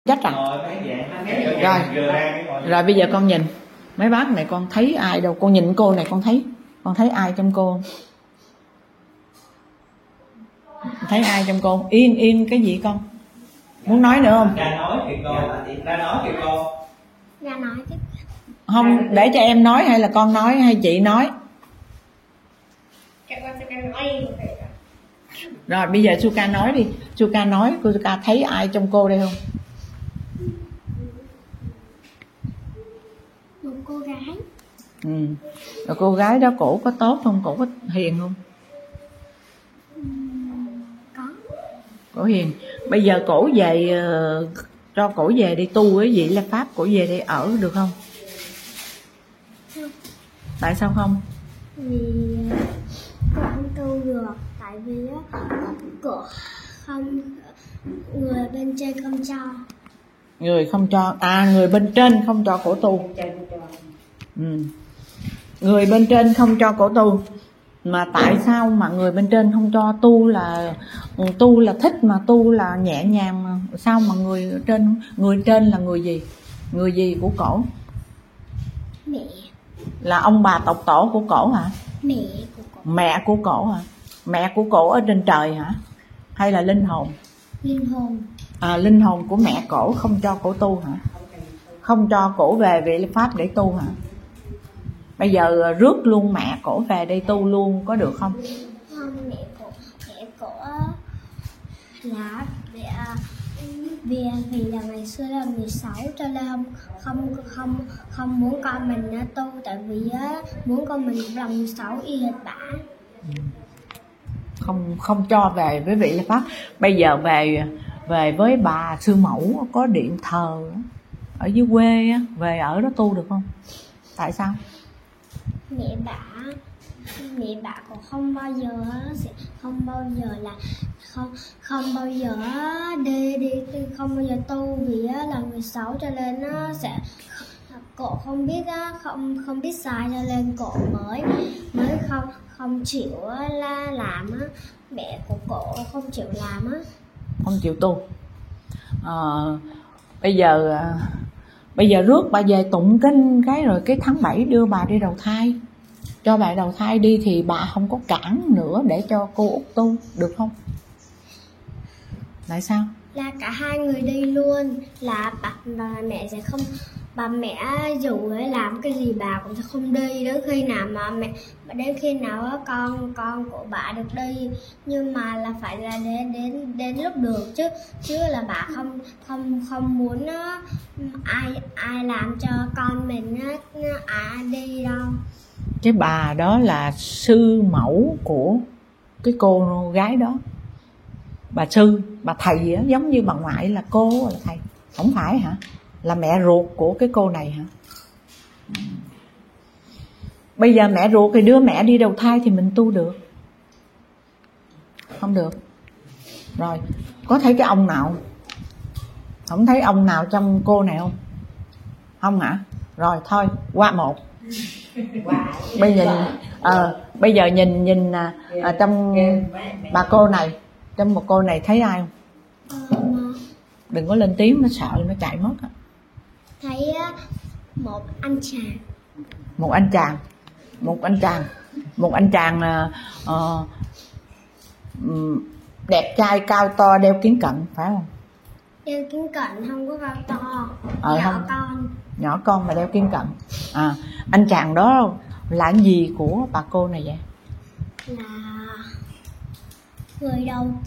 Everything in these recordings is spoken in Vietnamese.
Chắc à? Rồi bây giờ con nhìn mấy bác này, con thấy ai đâu? Con nhìn cô này con thấy ai trong cô? Thấy ai trong cô? Yên cái gì con? Muốn nói nữa không? Ra nói kìa cô. Ra nói chứ. Không, để cho em nói hay là con nói hay chị nói? Rồi bây giờ Suka nói đi. Suka nói, cô Suka thấy ai trong cô đây không? Một cô gái. Rồi cô gái đó cổ có tốt không? Cổ có hiền không? Có. Cổ hiền. Bây giờ cổ về, cho cổ về đi tu cái gì là pháp, cổ về đây ở được không? Không. Tại sao không? Vì cô không tu được. Tại vì cổ không, người bên trên không cho. Người không cho. Người bên trên không cho cổ tu. Người bên trên không cho cổ tu. Mà tại sao mà người bên trên không cho? Tu là thích mà, tu là nhẹ nhàng mà. Sao mà người trên là người gì? Người gì của cổ? Mẹ. Là ông bà tộc tổ của cổ hả? Mẹ của cổ. Mẹ của cổ hả? Mẹ của cổ ở trên trời hả? Hay là linh hồn? Linh hồn. Linh hồn của mẹ cổ không cho cổ tu hả? Không cho cổ về vị pháp để tu hả? Bây giờ rước luôn mẹ cổ về đây tu luôn có được không? Không, mẹ cổ là vì là ngày xưa là 16 cho nên không muốn con mình tu, tại vì muốn con mình cũng là 16 y hệt bả. Không cho về với vị là pháp. Bây giờ về với bà sư mẫu có điện thờ ở dưới quê á, về ở đó tu được không? Tại sao? Mẹ bả cũng không bao giờ đi không bao giờ tu, vì là 16 cho nên nó sẽ cổ không biết sai, cho nên cổ mới không chịu làm á. Mẹ của cổ không chịu làm á, không chịu tu. Bây giờ rước bà về tụng kinh cái rồi cái tháng 7 đưa bà đi đầu thai, cho bà đầu thai đi thì bà không có cản nữa để cho cô Út tu được không? Tại sao? Là cả hai người đi luôn, là mẹ sẽ không, bà mẹ dù làm cái gì bà cũng sẽ không đi đến khi nào con của bà được đi, nhưng mà là phải là đến lúc được chứ là bà không muốn ai làm cho con mình đi đâu. Cái bà đó là sư mẫu của cái cô gái đó, bà thầy á, giống như bà ngoại là cô là thầy, không phải hả? Là mẹ ruột của cái cô này hả? Bây giờ mẹ ruột thì đưa mẹ đi đầu thai thì mình tu được không được? Rồi có thấy cái ông nào không? Thấy ông nào trong cô này không? Không hả? Rồi thôi qua một. Bây giờ nhìn trong bà cô này, trong một cô này thấy ai không? Đừng có lên tiếng, nó sợ nó chạy mất á. Thấy một anh chàng đẹp trai, cao to, đeo kiếng cận phải không? Đeo kiếng cận không có cao to, nhỏ con mà đeo kiếng cận. Anh chàng đó là cái gì của bà cô này vậy? Là người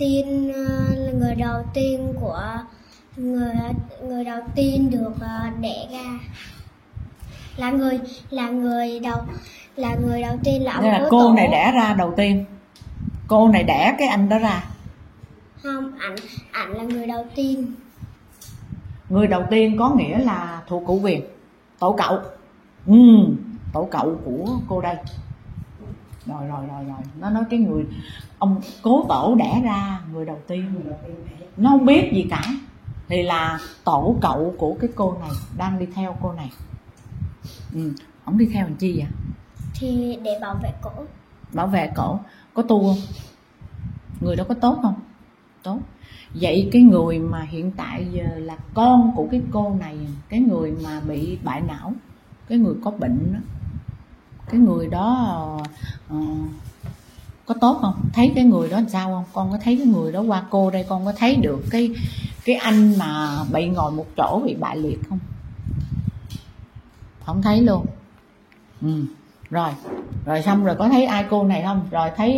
đầu tiên được đẻ ra, là người đầu tiên là ông là cô tổ. Này đẻ ra đầu tiên, cô này đẻ cái anh đó ra. Không, ảnh là người đầu tiên. Người đầu tiên có nghĩa là thuộc cụ Quyền, tổ cậu. Tổ cậu của cô đây. Rồi nó nói cái người ông cố tổ đẻ ra người đầu tiên, nó không biết gì cả, thì là tổ cậu của cái cô này đang đi theo cô này. Ông đi theo làm chi vậy? Thì để bảo vệ cổ. Bảo vệ cổ. Có tu không? Người đó có tốt không? Tốt. Vậy cái người mà hiện tại giờ là con của cái cô này, cái người mà bị bại não, cái người có bệnh đó, cái người đó có tốt không? Thấy cái người đó làm sao không? Con có thấy cái người đó qua cô đây, con có thấy được cái anh mà bị ngồi một chỗ bị bại liệt không? Không thấy luôn. Rồi xong rồi có thấy ai cô này không? Rồi thấy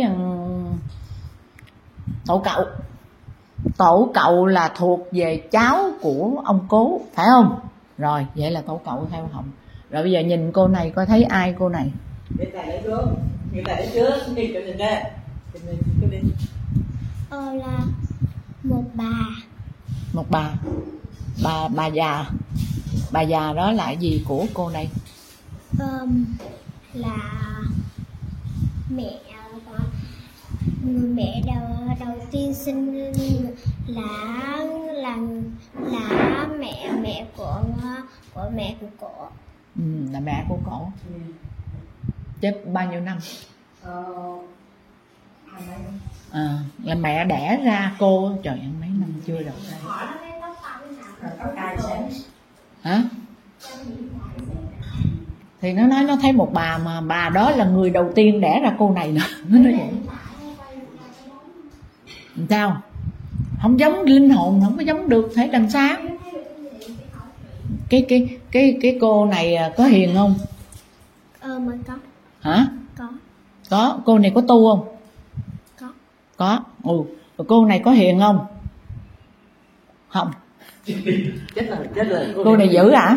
tổ cậu là thuộc về cháu của ông cố, phải không? Rồi vậy là tổ cậu theo Hồng. Rồi bây giờ nhìn cô này coi thấy ai cô này? Người ta lấy trước đi cho nhìn ra. Là một bà già. Bà già đó là gì của cô này? Là mẹ, người mẹ đầu tiên sinh là mẹ của mẹ của cổ. Là mẹ của cổ. Chết bao nhiêu năm? Là mẹ đẻ ra cô. Trời ơi, mấy năm chưa được hả? Thì nó nói nó thấy một bà mà bà đó là người đầu tiên đẻ ra cô này nè. Nó nói vậy. Sao? Không giống linh hồn, không có giống được, thấy đằng xa. Cái cô này có hiền không? Mới có. Hả? Có. Cô này có tu không? Có. Cô này có hiền không? Không. Chết rồi. Cô này dữ hả?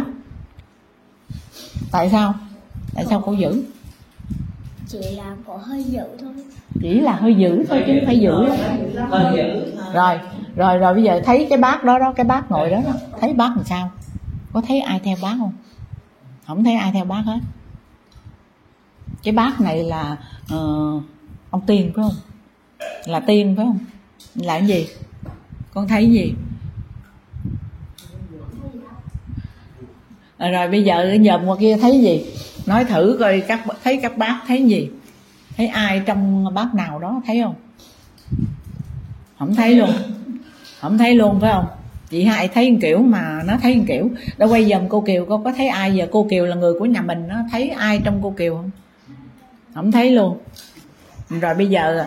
Tại sao cô dữ? Chỉ là cô hơi dữ thôi. Chỉ là hơi dữ thôi chứ phải dữ. Hơi dữ. Rồi bây giờ thấy cái bác đó, cái bác ngồi đó, thấy bác làm sao? Có thấy ai theo bác không? Không thấy ai theo bác hết. Cái bác này là ông Tiên phải không? Là Tiên phải không? Là cái gì? Con thấy gì? Rồi bây giờ nhòm qua kia thấy gì? Nói thử coi thấy các bác thấy gì? Thấy ai trong bác nào đó thấy không? Không thấy luôn. Không thấy luôn phải không? Chị hai thấy một kiểu mà nó thấy một kiểu. Đâu quay dòm cô Kiều con có thấy ai giờ? Cô Kiều là người của nhà mình, nó thấy ai trong cô Kiều không? Không thấy luôn. Rồi bây giờ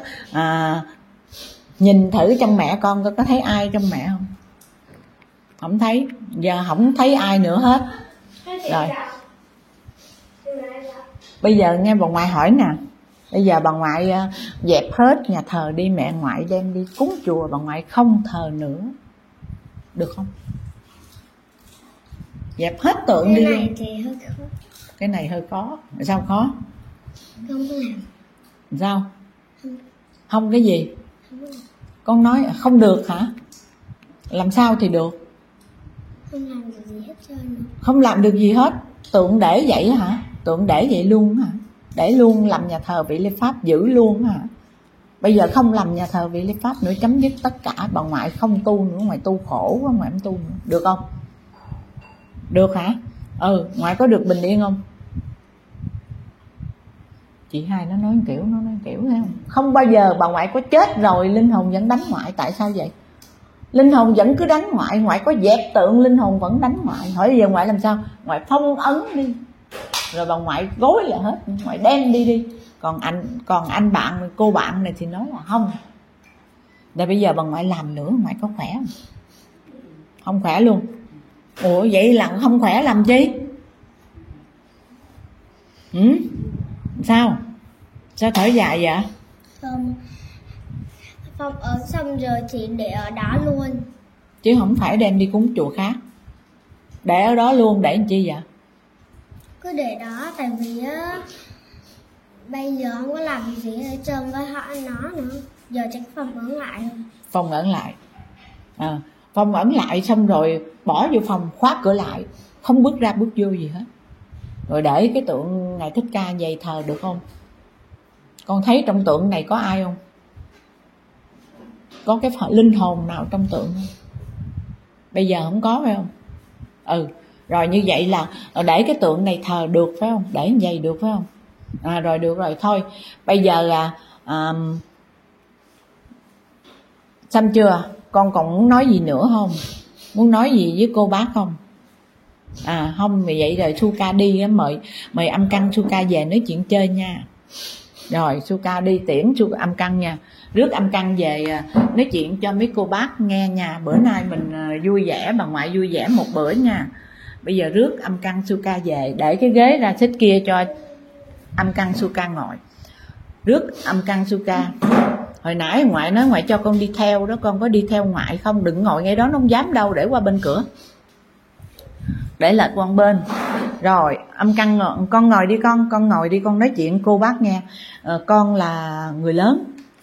nhìn thử trong mẹ con có thấy ai trong mẹ không? Không thấy. Giờ không thấy ai nữa hết. Rồi bây giờ nghe bà ngoại hỏi nè. Bây giờ bà ngoại dẹp hết nhà thờ đi, mẹ ngoại đem đi cúng chùa, bà ngoại không thờ nữa, được không? Dẹp hết tượng đi. Cái này thì hơi khó. Cái này hơi khó. Sao khó? Không làm. Sao? Không cái gì? Con nói không được hả? Làm sao thì được? Không làm được gì hết trơn. Không làm được gì hết. Tượng để vậy hả? Tượng để vậy luôn hả? Để luôn làm nhà thờ vị Lê Pháp giữ luôn hả? Bây giờ không làm nhà thờ vị Lê Pháp nữa, chấm dứt tất cả. Bà ngoại không tu nữa, ngoại tu khổ quá, ngoại không tu nữa. Được không? Được hả? Ngoại có được bình yên không? Chị hai nó nói kiểu thấy không? Không bao giờ bà ngoại có chết rồi linh hồn vẫn đánh ngoại. Tại sao vậy? Linh hồn vẫn cứ đánh ngoại. Ngoại có dẹp tượng linh hồn vẫn đánh ngoại. Hỏi giờ ngoại làm sao? Ngoại phong ấn đi, rồi bà ngoại gối lại hết, ngoại đem đi. Còn anh bạn, cô bạn này thì nói là không. Để bây giờ bà ngoại làm nữa, ngoại có khỏe không? Không khỏe luôn. Ủa vậy là không khỏe làm chi? Sao thở dài vậy? Phong ấn xong rồi thì để ở đó luôn, chứ không phải đem đi cúng chùa khác. Để ở đó luôn để làm chi vậy? Cứ để đó, tại vì á bây giờ không có làm gì hết trơn với họ nó nữa. Giờ chắc phong ấn lại thôi. Phong ấn lại. Phong ấn lại xong rồi bỏ vô phòng, khóa cửa lại, không bước ra bước vô gì hết. Rồi để cái tượng Ngài Thích Ca vậy thờ được không? Con thấy trong tượng này có ai không? Có cái linh hồn nào trong tượng không? Bây giờ không có phải không? Rồi như vậy là để cái tượng này thờ được phải không? Để như vậy được phải không? Rồi được rồi thôi. Bây giờ là Xong chưa? Con còn muốn nói gì nữa không? Muốn nói gì với cô bác không? Không, vì vậy rồi Suka đi, mời âm căn Suka về nói chuyện chơi nha. Rồi Suka đi tiễn âm căn nha. Rước âm căn về nói chuyện cho mấy cô bác nghe nha. Bữa nay mình vui vẻ, bà ngoại vui vẻ một bữa nha. Bây giờ rước âm căn Suka về, để cái ghế ra xích kia cho âm căn Suka ngồi. Rước âm căn Suka. Hồi nãy ngoại nói ngoại cho con đi theo đó, con có đi theo ngoại không? Đừng ngồi ngay đó, nó không dám đâu, để qua bên cửa, để lệch qua bên. Rồi âm căn con ngồi đi, con ngồi đi, con nói chuyện cô bác nghe. Con là người lớn,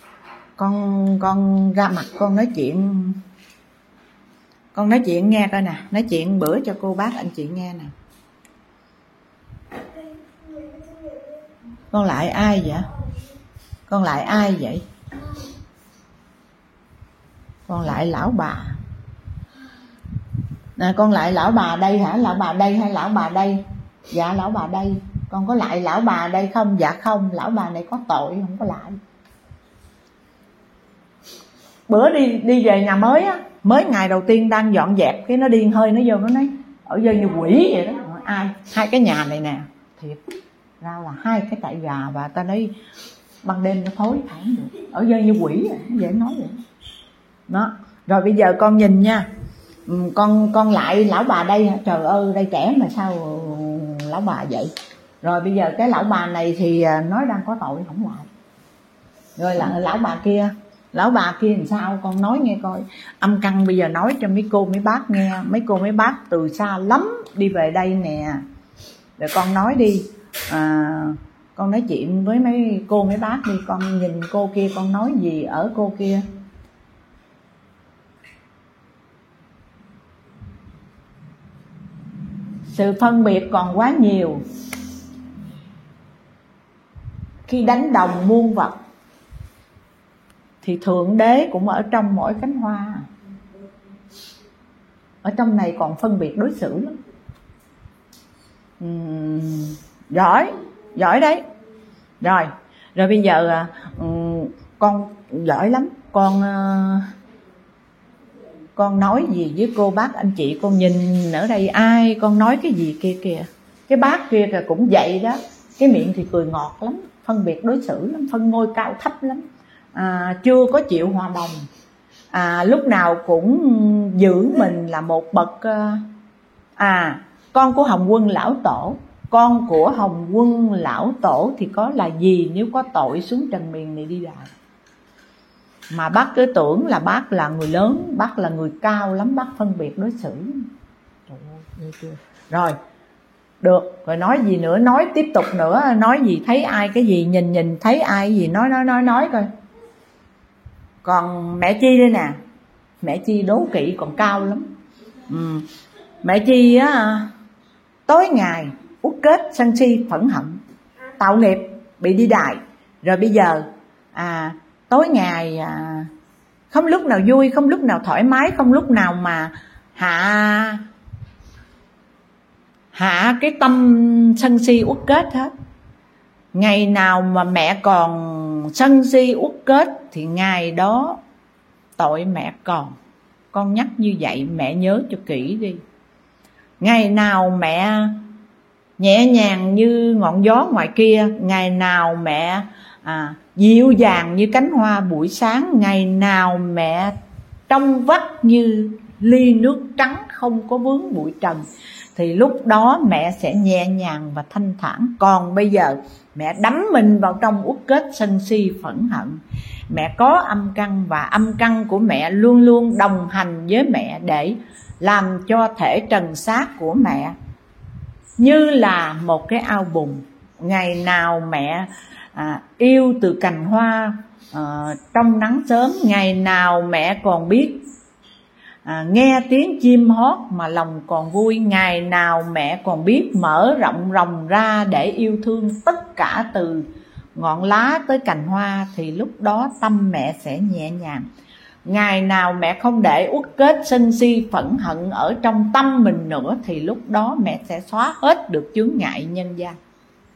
con ra mặt con nói chuyện, con nói chuyện nghe coi nè, nói chuyện bữa cho cô bác anh chị nghe nè. Con lại ai vậy? Con lại ai vậy? Con lại lão bà nè. Con lại lão bà đây hả? Lão bà đây hay lão bà đây? Dạ lão bà đây. Con có lại lão bà đây không? Dạ không, lão bà này có tội, không có lại. Bữa đi về nhà mới á, mới ngày đầu tiên đang dọn dẹp, cái nó điên hơi, nó vô nó nói ở vô như quỷ vậy đó. Ai? Hai cái nhà này nè, thiệt ra là hai cái trại gà, và ta nói ban đêm nó thối thẳng được, ở vô như quỷ vậy, dễ nói vậy đó. Rồi bây giờ con nhìn nha, con lại lão bà đây hả? Trời ơi, đây trẻ mà sao lão bà vậy? Rồi bây giờ cái lão bà này thì nói đang có tội không lại. Rồi là lão bà kia làm sao? Con nói nghe coi. Âm căn bây giờ nói cho mấy cô mấy bác nghe. Mấy cô mấy bác từ xa lắm đi về đây nè. Rồi con nói đi, con nói chuyện với mấy cô mấy bác đi. Con nhìn cô kia, con nói gì ở cô kia? Sự phân biệt còn quá nhiều. Khi đánh đồng muôn vật thì Thượng Đế cũng ở trong mỗi cánh hoa. Ở trong này còn phân biệt đối xử lắm. Giỏi đấy. Rồi bây giờ con giỏi lắm. Con nói gì với cô bác anh chị? Con nhìn ở đây ai con nói cái gì kia kìa. Cái bác kia kìa cũng vậy đó. Cái miệng thì cười ngọt lắm, phân biệt đối xử lắm, phân ngôi cao thấp lắm. Chưa có chịu hòa đồng. Lúc nào cũng giữ mình là một bậc. Con của Hồng Quân Lão Tổ. Con của Hồng Quân Lão Tổ thì có là gì nếu có tội xuống trần miền này đi đại. Mà bác cứ tưởng là bác là người lớn, bác là người cao lắm, bác phân biệt đối xử. Trời ơi, chưa. Rồi, được, rồi nói gì nữa, nói tiếp tục nữa, nói gì thấy ai cái gì, nhìn thấy ai gì, nói coi. Còn mẹ Chi đây nè, mẹ Chi đố kỵ còn cao lắm. Mẹ Chi á, tối ngày uất kết sân si phẫn hận, tạo nghiệp bị đi đài. Rồi bây giờ tối ngày không lúc nào vui, không lúc nào thoải mái, không lúc nào mà hạ cái tâm sân si uất kết hết. Ngày nào mà mẹ còn sân si uất kết thì ngày đó tội mẹ còn. Con nhắc như vậy mẹ nhớ cho kỹ đi. Ngày nào mẹ nhẹ nhàng như ngọn gió ngoài kia, ngày nào mẹ dịu dàng như cánh hoa buổi sáng, ngày nào mẹ trong vắt như ly nước trắng không có vướng bụi trần, thì lúc đó mẹ sẽ nhẹ nhàng và thanh thản. Còn bây giờ mẹ đắm mình vào trong uất kết sân si phẫn hận. Mẹ có âm căn, và âm căn của mẹ luôn luôn đồng hành với mẹ để làm cho thể trần xác của mẹ như là một cái ao bùn. Ngày nào mẹ yêu từ cành hoa trong nắng sớm, ngày nào mẹ còn biết nghe tiếng chim hót mà lòng còn vui, ngày nào mẹ còn biết mở rộng rồng ra để yêu thương tất cả từ ngọn lá tới cành hoa, thì lúc đó tâm mẹ sẽ nhẹ nhàng. Ngày nào mẹ không để uất kết sân si phẫn hận ở trong tâm mình nữa, thì lúc đó mẹ sẽ xóa hết được chướng ngại nhân gian.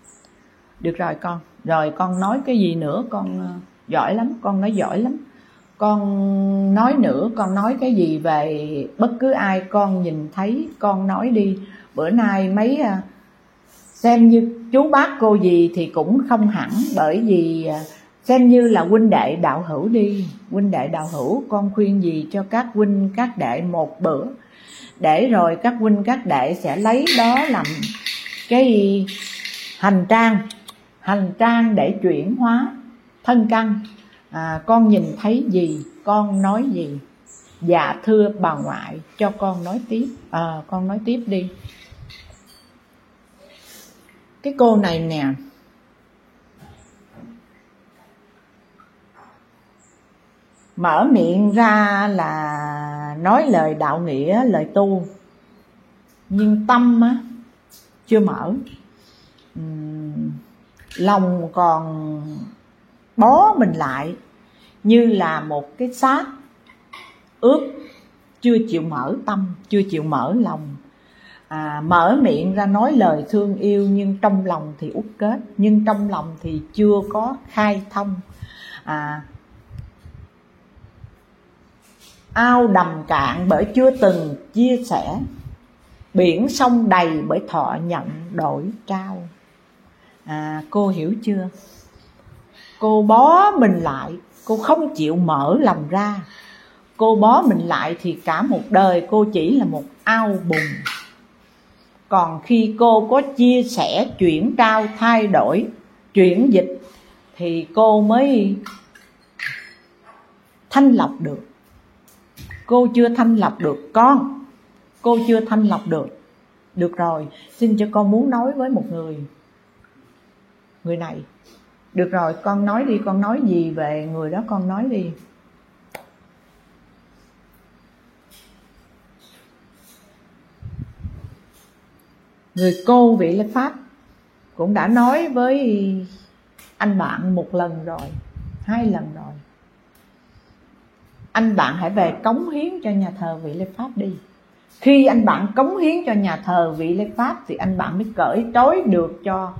Được rồi con. Rồi con nói cái gì nữa? Con giỏi lắm, con nói giỏi lắm. Con nói nữa, con nói cái gì về bất cứ ai con nhìn thấy con nói đi. Bữa nay mấy xem như chú bác cô gì thì cũng không hẳn, bởi vì xem như là huynh đệ đạo hữu đi. Huynh đệ đạo hữu, con khuyên gì cho các huynh các đệ một bữa, để rồi các huynh các đệ sẽ lấy đó làm cái hành trang để chuyển hóa thân căn. Con nhìn thấy gì con nói gì. Dạ thưa bà ngoại, cho con nói tiếp. Con nói tiếp đi. Cái cô này nè, mở miệng ra là nói lời đạo nghĩa, lời tu, nhưng tâm á chưa mở. Lòng còn bó mình lại như là một cái xác ướp, chưa chịu mở tâm, chưa chịu mở lòng. Mở miệng ra nói lời thương yêu, nhưng trong lòng thì uất kết, nhưng trong lòng thì chưa có khai thông. Ao đầm cạn bởi chưa từng chia sẻ, biển sông đầy bởi thọ nhận đổi trao. Cô hiểu chưa? Cô bó mình lại, cô không chịu mở lòng ra. Cô bó mình lại thì cả một đời cô chỉ là một ao bùn. Còn khi cô có chia sẻ, chuyển trao, thay đổi, chuyển dịch thì cô mới thanh lọc được. Cô chưa thanh lọc được con. Cô chưa thanh lọc được. Được rồi, xin cho con muốn nói với một người này. Được rồi, con nói đi, con nói gì về người đó con nói đi. Người cô vị Lê Pháp cũng đã nói với anh bạn một lần rồi, 2 lần rồi. Anh bạn hãy về cống hiến cho nhà thờ vị Lê Pháp đi. Khi anh bạn cống hiến cho nhà thờ vị Lê Pháp thì anh bạn mới cởi trói được cho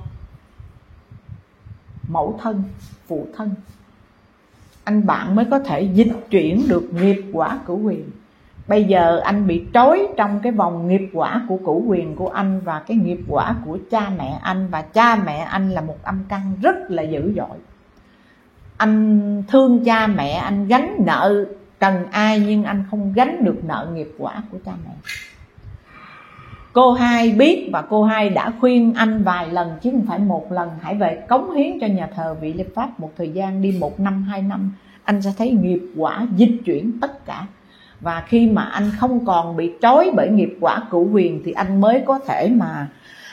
mẫu thân, phụ thân. Anh bạn mới có thể dịch chuyển được nghiệp quả cửu quyền. Bây giờ anh bị trói trong cái vòng nghiệp quả của cửu quyền của anh và cái nghiệp quả của cha mẹ anh. Và cha mẹ anh là một âm căn rất là dữ dội. Anh thương cha mẹ, anh gánh nợ trần ai, nhưng anh không gánh được nợ nghiệp quả của cha mẹ. Cô Hai biết và cô Hai đã khuyên anh vài lần chứ không phải một lần. Hãy về cống hiến cho nhà thờ vị Lê Pháp một thời gian đi, 1 năm 2 năm, anh sẽ thấy nghiệp quả dịch chuyển tất cả. Và khi mà anh không còn bị trói bởi nghiệp quả cửu quyền thì anh mới có thể mà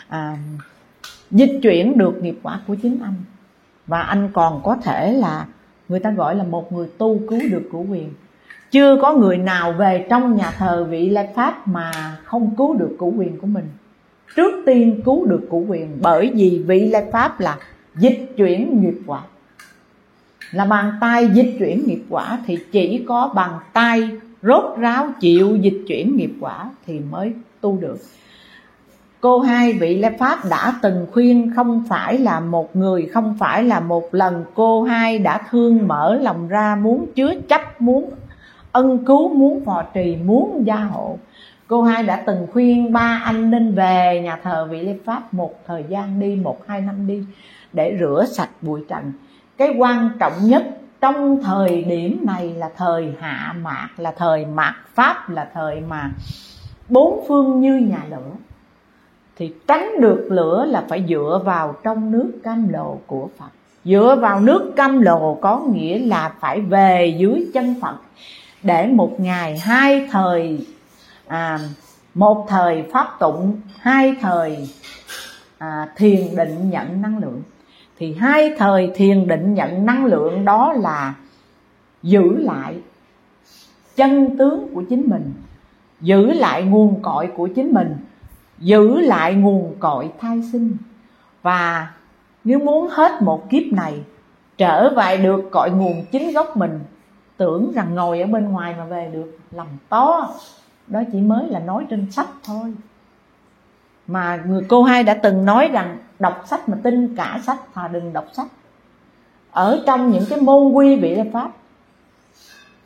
dịch chuyển được nghiệp quả của chính anh. Và anh còn có thể là, người ta gọi là một người tu cứu được cửu quyền. Chưa có người nào về trong nhà thờ vị Lê Pháp mà không cứu được cửu quyền của mình. Trước tiên cứu được cửu quyền, bởi vì vị Lê Pháp là dịch chuyển nghiệp quả, là bàn tay dịch chuyển nghiệp quả. Thì chỉ có bàn tay rốt ráo chịu dịch chuyển nghiệp quả thì mới tu được. Cô Hai vị Lê Pháp đã từng khuyên không phải là một người, không phải là một lần. Cô Hai đã thương mở lòng ra, muốn chứa chấp, muốn ân cứu, muốn phò trì, muốn gia hộ. Cô Hai đã từng khuyên 3 anh nên về nhà thờ vị Lê Pháp một thời gian đi, 1-2 năm đi, để rửa sạch bụi trần. Cái quan trọng nhất trong thời điểm này là thời hạ mạt, là thời mạt Pháp, là thời mà 4 phương như nhà lửa. Thì tránh được lửa là phải dựa vào trong nước cam lồ của Phật. Dựa vào nước cam lồ có nghĩa là phải về dưới chân Phật, để một ngày 2 thời, 1 thời pháp tụng, 2 thời thiền định nhận năng lượng. Thì 2 thời thiền định nhận năng lượng đó là giữ lại chân tướng của chính mình, giữ lại nguồn cội của chính mình, giữ lại nguồn cội thai sinh. Và nếu muốn hết một kiếp này trở về được cội nguồn chính gốc mình, tưởng rằng ngồi ở bên ngoài mà về được, lầm to. Đó chỉ mới là nói trên sách thôi. Mà người cô Hai đã từng nói rằng đọc sách mà tin cả sách thà đừng đọc sách. Ở trong những cái môn quy vị Lê Pháp,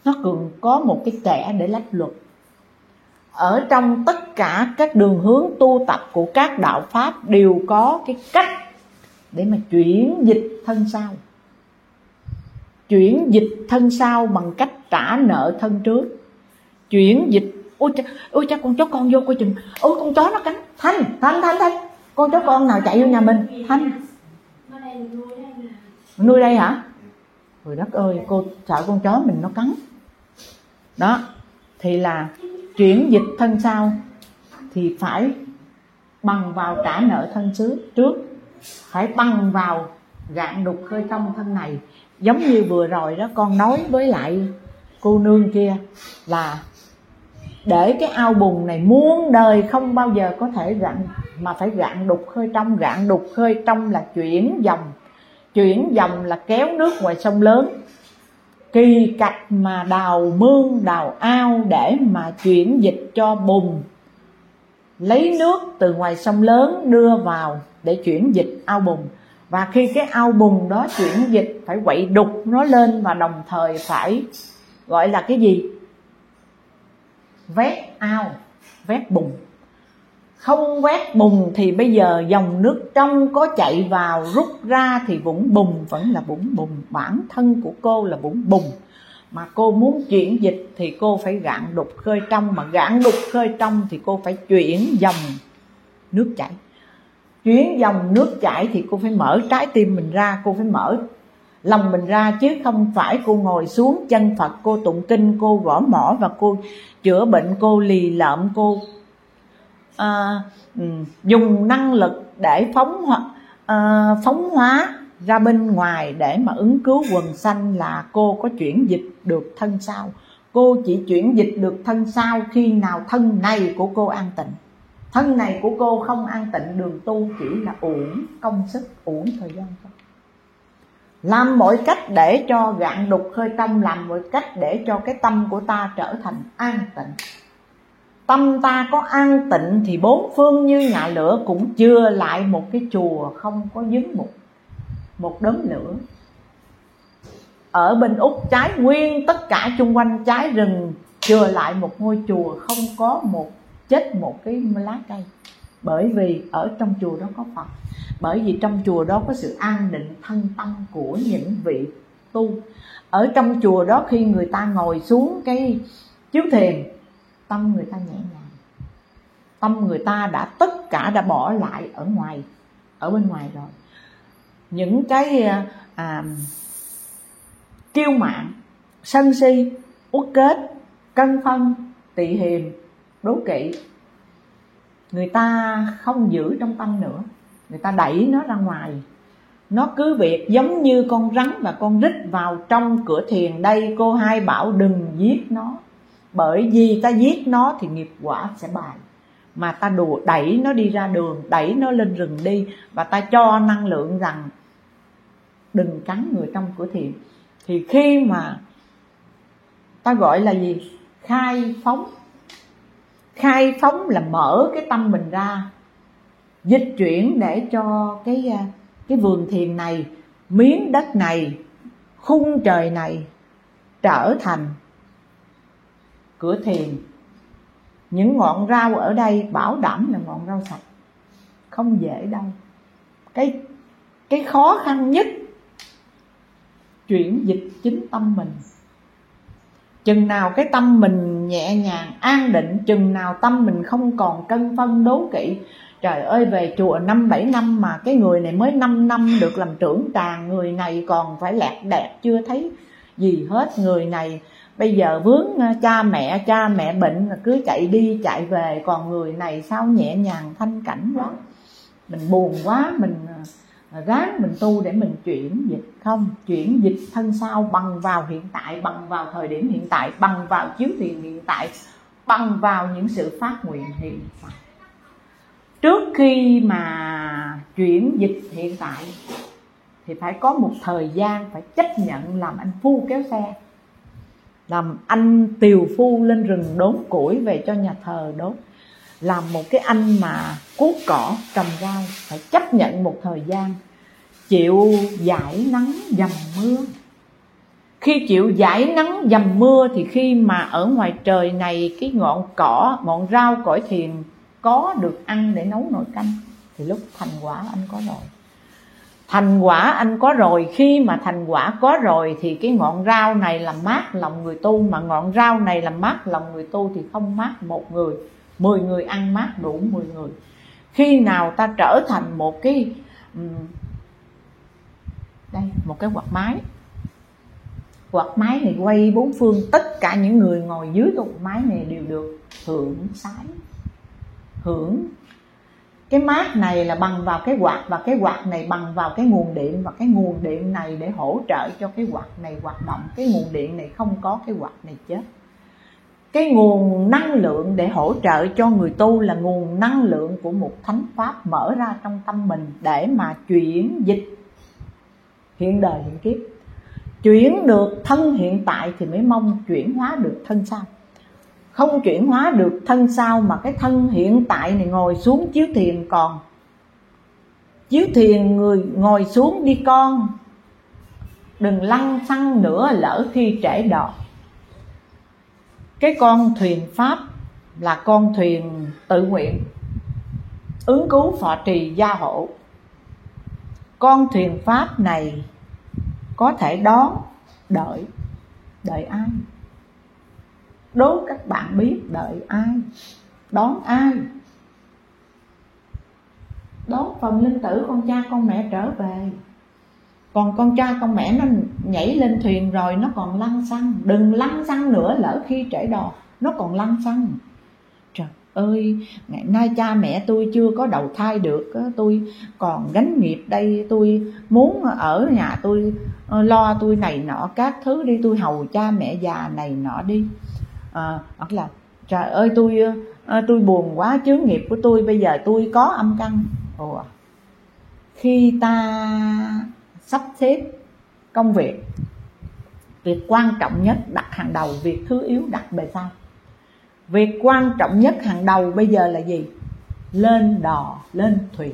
nó cần có một cái kẻ để lách luật. Ở trong tất cả các đường hướng tu tập của các đạo pháp đều có cái cách để mà chuyển dịch thân sau. Chuyển dịch thân sau bằng cách trả nợ thân trước. Chuyển dịch, ôi cha con chó con vô coi chừng, ôi con chó nó cắn. Thanh, con chó con nào chạy vô nhà mình? Thanh nuôi đây hả? Trời đất ơi, cô sợ con chó mình nó cắn. Đó, thì là chuyển dịch thân sau thì phải bằng vào trả nợ thân trước, phải bằng vào gạn đục khơi trong thân này. Giống như vừa rồi đó, con nói với lại cô nương kia là để cái ao bùn này muôn đời không bao giờ có thể gạn, mà phải gạn đục khơi trong. Gạn đục khơi trong là chuyển dòng. Chuyển dòng là kéo nước ngoài sông lớn. Kỳ cách mà đào mương, đào ao để mà chuyển dịch cho bùn, lấy nước từ ngoài sông lớn đưa vào để chuyển dịch ao bùn. Và khi cái ao bùn đó chuyển dịch phải quậy đục nó lên, và đồng thời phải gọi là cái gì? Vét ao, vét bùn. Không vét bùn thì bây giờ dòng nước trong có chạy vào rút ra thì vũng bùn vẫn là vũng bùn. Bản thân của cô là vũng bùn. Mà cô muốn chuyển dịch thì cô phải gạn đục khơi trong. Mà gạn đục khơi trong thì cô phải chuyển dòng nước chảy. Chuyển dòng nước chảy thì cô phải mở trái tim mình ra, cô phải mở lòng mình ra, chứ không phải cô ngồi xuống chân Phật, cô tụng kinh, cô gõ mõ và cô chữa bệnh, cô lì lợm, cô dùng năng lực để phóng hóa ra bên ngoài để mà ứng cứu quần sanh, là cô có chuyển dịch được thân sau. Cô chỉ chuyển dịch được thân sau khi nào thân này của cô an tịnh. Thân này của cô không an tịnh, đường tu chỉ là uổng công sức, uổng thời gian thôi. Làm mọi cách để cho gạn đục khơi trong, làm mọi cách để cho cái tâm của ta trở thành an tịnh. Tâm ta có an tịnh thì bốn phương như nhà lửa cũng chừa lại một cái chùa không có dứng một đốm lửa. Ở bên Úc cháy nguyên tất cả chung quanh, cháy rừng, chừa lại một ngôi chùa không có chết một cái lá cây. Bởi vì ở trong chùa đó có Phật. Bởi vì trong chùa đó có sự an định thân tâm của những vị tu. Ở trong chùa đó khi người ta ngồi xuống cái chiếu thiền, tâm người ta nhẹ nhàng. Tâm người ta tất cả đã bỏ lại ở bên ngoài rồi. Những cái kiêu mạn, sân si, uất kết, cân phân, tị hiềm, đố kỵ, người ta không giữ trong tâm nữa. Người ta đẩy nó ra ngoài. Nó cứ việc giống như con rắn và con rít vào trong cửa thiền. Đây cô hai bảo đừng giết nó, bởi vì ta giết nó thì nghiệp quả sẽ bài. Mà ta đẩy nó đi ra đường, đẩy nó lên rừng đi, và ta cho năng lượng rằng đừng cắn người trong cửa thiền. Thì khi mà ta gọi là gì? Khai phóng. Khai phóng là mở cái tâm mình ra, dịch chuyển để cho cái vườn thiền này, miếng đất này, khung trời này trở thành cửa thiền. Những ngọn rau ở đây bảo đảm là ngọn rau sạch, không dễ đâu. Cái khó khăn nhất chuyển dịch chính tâm mình. Chừng nào cái tâm mình nhẹ nhàng, an định, chừng nào tâm mình không còn cân phân đố kỵ. Trời ơi, về chùa 5-7 năm mà cái người này mới 5 năm được làm trưởng tràng, người này còn phải lẹt đẹt chưa thấy gì hết. Người này bây giờ vướng cha mẹ bệnh là cứ chạy đi chạy về, còn người này sao nhẹ nhàng thanh cảnh quá. Mình buồn quá, mình ráng mình tu để mình chuyển dịch. Không, chuyển dịch thân sau bằng vào hiện tại, bằng vào thời điểm hiện tại, bằng vào chiếu thiền hiện tại, bằng vào những sự phát nguyện hiện tại. Trước khi mà chuyển dịch hiện tại thì phải có một thời gian phải chấp nhận làm anh phu kéo xe, làm anh tiều phu lên rừng đốn củi về cho nhà thờ đốt, làm một cái anh mà cuốc cỏ trồng rau. Phải chấp nhận một thời gian, chịu dãi nắng dầm mưa, khi chịu giải nắng dầm mưa, thì khi mà ở ngoài trời này cái ngọn cỏ, ngọn rau cõi thiền có được ăn để nấu nồi canh, thì lúc thành quả anh có rồi. Thành quả anh có rồi. Khi mà thành quả có rồi thì cái ngọn rau này làm mát lòng người tu. Mà ngọn rau này làm mát lòng người tu thì không mát một người, 10 người ăn mát đủ 10 người. Khi nào ta trở thành một cái đây, một cái quạt máy. Quạt máy này quay bốn phương, tất cả những người ngồi dưới cái quạt máy này đều được hưởng sái, hưởng. Cái mát này là bằng vào cái quạt, và cái quạt này bằng vào cái nguồn điện, và cái nguồn điện này để hỗ trợ cho cái quạt này hoạt động. Cái nguồn điện này không có cái quạt này chết. Cái nguồn năng lượng để hỗ trợ cho người tu là nguồn năng lượng của một thánh pháp mở ra trong tâm mình để mà chuyển dịch hiện đời hiện kiếp. Chuyển được thân hiện tại thì mới mong chuyển hóa được thân sau. Không chuyển hóa được thân sau mà cái thân hiện tại này ngồi xuống chiếu thiền, còn chiếu thiền người ngồi xuống đi con, đừng lăng xăng nữa lỡ khi trễ đò. Cái con thuyền pháp là con thuyền tự nguyện, ứng cứu phò trì gia hộ. Con thuyền pháp này có thể đón, đợi ai? Đố các bạn biết đợi ai? Đón ai? Đón phần linh tử con cha con mẹ trở về. Còn con cha con mẹ nó nhảy lên thuyền rồi nó còn lăn xăng. Đừng lăn xăng nữa lỡ khi trễ đò. Nó còn lăn xăng. Trời ơi, ngày nay cha mẹ tôi chưa có đầu thai được, tôi còn gánh nghiệp đây. Tôi muốn ở nhà tôi lo tôi này nọ các thứ đi, tôi hầu cha mẹ già này nọ đi. Hoặc là trời ơi tôi buồn quá, chướng nghiệp của tôi bây giờ tôi có âm căn. Ủa, khi ta sắp xếp công việc, việc quan trọng nhất đặt hàng đầu, việc thứ yếu đặt bề sau. Việc quan trọng nhất hàng đầu bây giờ là gì? Lên đò, lên thuyền.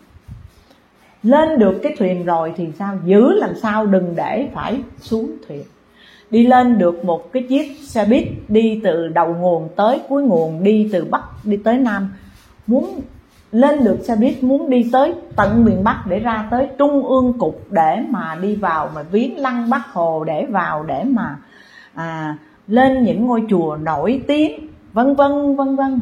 Lên được cái thuyền rồi thì sao? Giữ làm sao đừng để phải xuống thuyền. Đi lên được một cái chiếc xe buýt đi từ đầu nguồn tới cuối nguồn, đi từ Bắc đi tới Nam. Muốn lên được xe buýt, muốn đi tới tận miền Bắc để ra tới Trung ương Cục để mà đi vào mà viếng Lăng Bác Hồ, để vào để mà lên những ngôi chùa nổi tiếng, vân vân vân vân.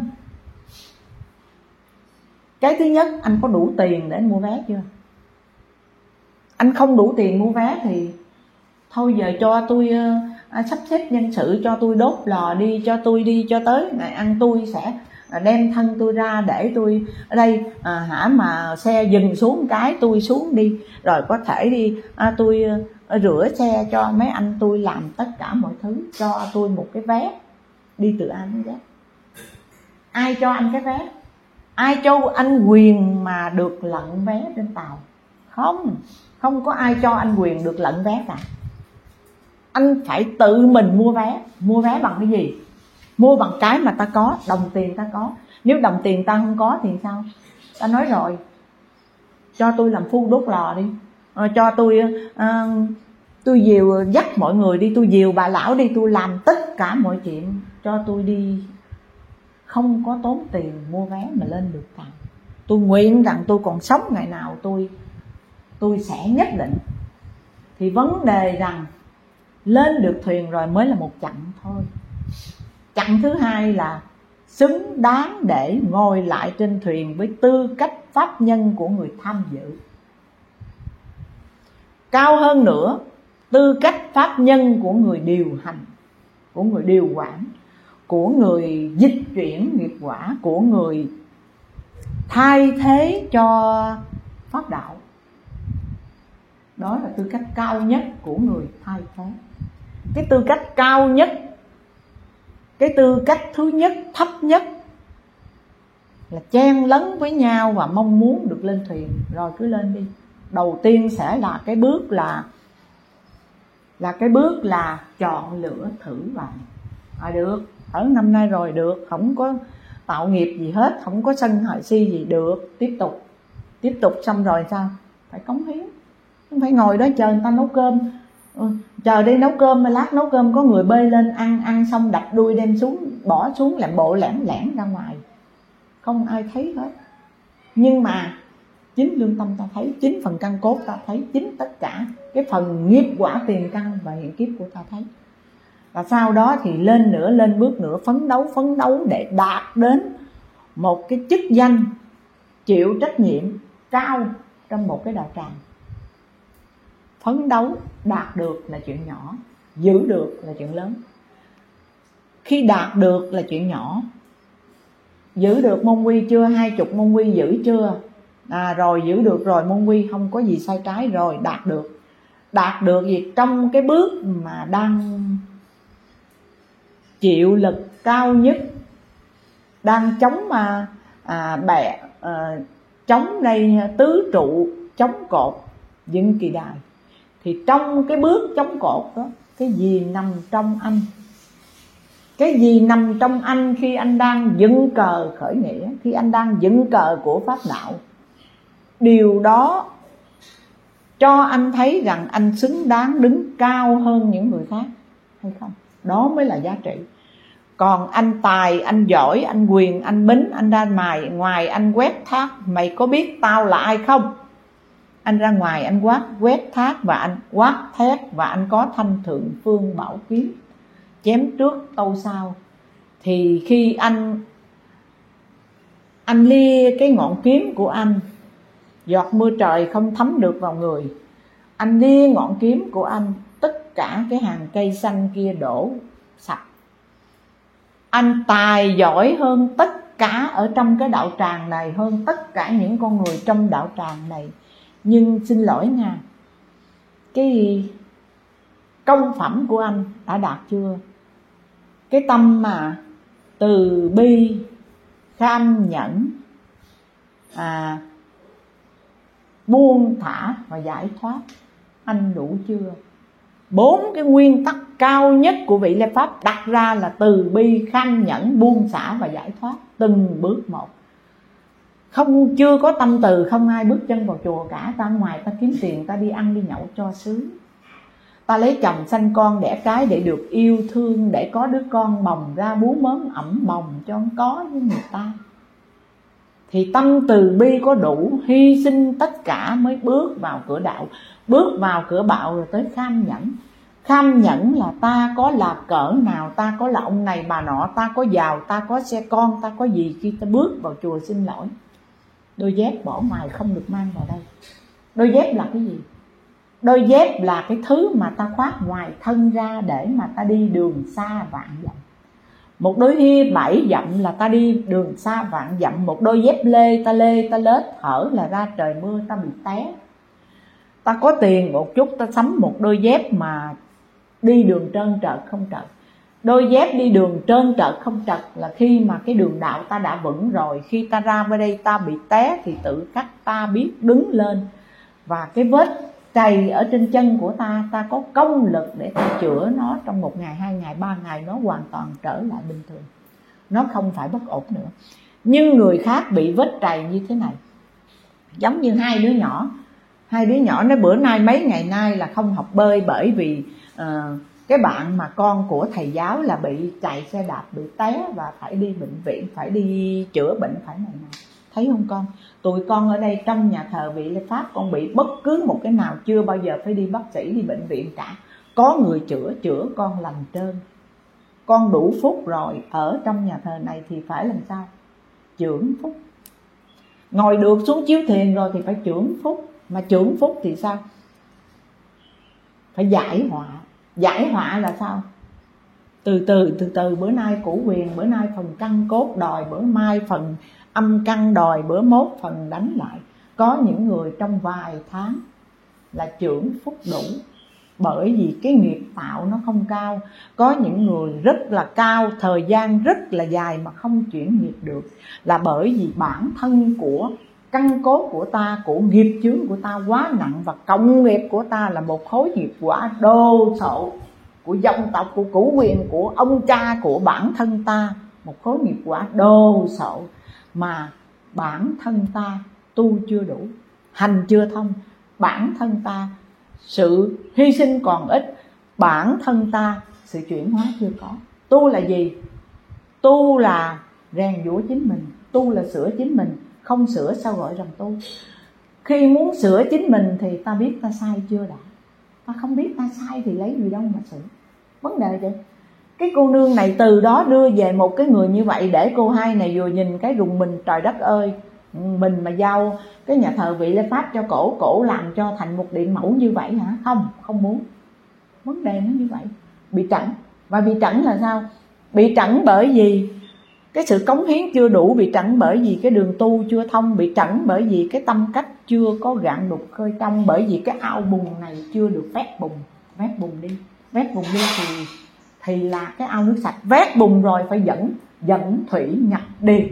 Cái thứ nhất, anh có đủ tiền để mua vé chưa? Anh không đủ tiền mua vé thì thôi giờ cho tôi sắp xếp nhân sự, cho tôi đốt lò đi, cho tôi đi cho tới ngày ăn tôi sẽ đem thân tôi ra để tôi ở đây mà xe dừng xuống cái tôi xuống đi, rồi có thể đi tôi rửa xe cho mấy anh tôi, làm tất cả mọi thứ, cho tôi một cái vé đi từ A đến Z. Ai cho anh cái vé? Ai cho anh quyền mà được lận vé trên tàu? Không có ai cho anh quyền được lận vé cả. Anh phải tự mình mua vé. Mua vé bằng cái gì? Mua bằng cái mà ta có, đồng tiền ta có. Nếu đồng tiền ta không có thì sao? Ta nói rồi, cho tôi làm phu đốt lò đi, cho tôi dìu dắt mọi người đi, tôi dìu bà lão đi, tôi làm tất cả mọi chuyện, cho tôi đi. Không có tốn tiền mua vé mà lên được tàu. Tôi nguyện rằng tôi còn sống ngày nào tôi sẽ nhất định. Thì vấn đề rằng lên được thuyền rồi mới là một chặng thôi. Chặng thứ hai là xứng đáng để ngồi lại trên thuyền với tư cách pháp nhân của người tham dự. Cao hơn nữa, tư cách pháp nhân của người điều hành, của người điều quản, của người dịch chuyển nghiệp quả, của người thay thế cho pháp đạo. Đó là tư cách cao nhất của người thay thế. Cái tư cách cao nhất, cái tư cách thứ nhất, thấp nhất là chen lấn với nhau và mong muốn được lên thuyền. Rồi cứ lên đi. Đầu tiên sẽ là cái bước là chọn lựa thử vào. Được, ở năm nay rồi được, không có tạo nghiệp gì hết, không có sân hại si gì, được, tiếp tục xong rồi sao? Phải cống hiến. Không phải ngồi đó chờ người ta nấu cơm, Chờ đi nấu cơm, lát nấu cơm có người bê lên ăn xong đập đuôi đem xuống, bỏ xuống làm bộ lẻn lẻn ra ngoài, không ai thấy hết. Nhưng mà chính lương tâm ta thấy, chính phần căn cốt ta thấy, chính tất cả cái phần nghiệp quả tiền căn và hiện kiếp của ta thấy. Và sau đó thì lên nữa, lên bước nữa, phấn đấu để đạt đến một cái chức danh chịu trách nhiệm cao trong một cái đạo tràng. Phấn đấu đạt được là chuyện nhỏ, giữ được là chuyện lớn. Khi đạt được là chuyện nhỏ, giữ được môn quy chưa, 20 môn quy giữ chưa, rồi giữ được rồi, môn quy không có gì sai trái rồi, đạt được gì trong cái bước mà đang chịu lực cao nhất, đang chống chống đây tứ trụ, chống cột, dựng kỳ đài. Thì trong cái bước chống cột đó, cái gì nằm trong anh? Cái gì nằm trong anh khi anh đang dựng cờ khởi nghĩa, khi anh đang dựng cờ của pháp đạo? Điều đó cho anh thấy rằng anh xứng đáng đứng cao hơn những người khác hay không? Đó mới là giá trị. Còn anh tài, anh giỏi, anh quyền, anh bính, anh ra ngoài anh quét thác, mày có biết tao là ai không? Anh ra ngoài anh quét thác và anh quát thét, và anh có thanh thượng phương bảo kiếm, chém trước tâu sau. Thì khi anh lia cái ngọn kiếm của anh, giọt mưa trời không thấm được vào người. Anh lia ngọn kiếm của anh, tất cả cái hàng cây xanh kia đổ sạch. Anh tài giỏi hơn tất cả ở trong cái đạo tràng này, hơn tất cả những con người trong đạo tràng này. Nhưng xin lỗi nha, cái công phẩm của anh đã đạt chưa? Cái tâm mà từ bi, kham nhẫn, buông thả và giải thoát, anh đủ chưa? 4 cái nguyên tắc cao nhất của vị Lê Pháp đặt ra là từ bi, kham nhẫn, buông xả và giải thoát, từng bước một. Không, chưa có tâm từ, không ai bước chân vào chùa cả. Ta ngoài ta kiếm tiền, ta đi ăn đi nhậu cho sướng, ta lấy chồng sanh con đẻ cái để được yêu thương, để có đứa con bồng ra bú mớm ẩm bồng cho có với người ta. Thì tâm từ bi có đủ, hy sinh tất cả mới bước vào cửa đạo. Bước vào cửa bạo rồi tới kham nhẫn. Kham nhẫn là ta có là cỡ nào, ta có là ông này bà nọ, ta có giàu, ta có xe con, ta có gì, khi ta bước vào chùa xin lỗi, đôi dép bỏ ngoài không được mang vào đây. Đôi dép là cái gì? Đôi dép là cái thứ mà ta khoác ngoài thân ra để mà ta đi đường xa vạn dặm. Một đôi hia 7 dặm là ta đi đường xa vạn dặm. Một đôi dép lê ta lết hở là ra trời mưa ta bị té. Ta có tiền một chút ta sắm một đôi dép mà đi đường trơn trợt không trật. Đôi dép đi đường trơn trợt không trật là khi mà cái đường đạo ta đã vững rồi. Khi ta ra bên đây ta bị té thì tự khắc ta biết đứng lên. Và cái vết trầy ở trên chân của ta có công lực để ta chữa nó trong 1 ngày, 2 ngày, 3 ngày, nó hoàn toàn trở lại bình thường, nó không phải bất ổn nữa. Nhưng người khác bị vết trầy như thế này, giống như hai đứa nhỏ nó bữa nay mấy ngày nay là không học bơi, bởi vì cái bạn mà con của thầy giáo là bị chạy xe đạp, bị té và phải đi bệnh viện, phải đi chữa bệnh, phải này nọ. Thấy không con? Tụi con ở đây trong nhà thờ vị Lê Pháp, con bị bất cứ một cái nào chưa bao giờ phải đi bác sĩ, đi bệnh viện cả. Có người chữa con lành trơn. Con đủ phúc rồi, ở trong nhà thờ này thì phải làm sao? Chưởng phúc. Ngồi được xuống chiếu thiền rồi thì phải chưởng phúc. Mà chưởng phúc thì sao? Phải giải họa. Giải họa là sao? Từ từ, bữa nay củ quyền, bữa nay phần căn cốt đòi, bữa mai phần âm căn đòi, bữa mốt phần đánh lại. Có những người trong vài tháng là chưởng phúc đủ, bởi vì cái nghiệp tạo nó không cao. Có những người rất là cao, thời gian rất là dài mà không chuyển nghiệp được, là bởi vì bản thân của căn cốt của ta, của nghiệp chướng của ta quá nặng. Và cộng nghiệp của ta là một khối nghiệp quả đồ sộ của dòng tộc, của cửu quyền, của ông cha, của bản thân ta. Một khối nghiệp quả đồ sộ mà bản thân ta tu chưa đủ, hành chưa thông. Bản thân ta sự hy sinh còn ít, bản thân ta sự chuyển hóa chưa có. Tu là gì? Tu là rèn giũa chính mình, tu là sửa chính mình, không sửa sao gọi rằng tu. Khi muốn sửa chính mình thì ta biết ta sai chưa đã. Ta không biết ta sai thì lấy gì đâu mà sửa. Vấn đề vậy. Cái cô nương này từ đó đưa về một cái người như vậy để cô hai này vừa nhìn cái rùng mình, trời đất ơi, mình mà giao cái nhà thờ Vị Lê Pháp cho cổ làm cho thành một điện mẫu như vậy hả? Không muốn. Vấn đề nó như vậy. Bị trẫn. Và bị trẫn là sao? Bị trẫn bởi vì cái sự cống hiến chưa đủ, bị trẫn bởi vì cái đường tu chưa thông, bị trẫn bởi vì cái tâm cách chưa có gạn đục khơi trong, bởi vì cái ao bùn này chưa được vét bùn. Vét bùn đi. Vét bùn đi thì là cái ao nước sạch. Vét bùn rồi phải dẫn thủy nhập điền.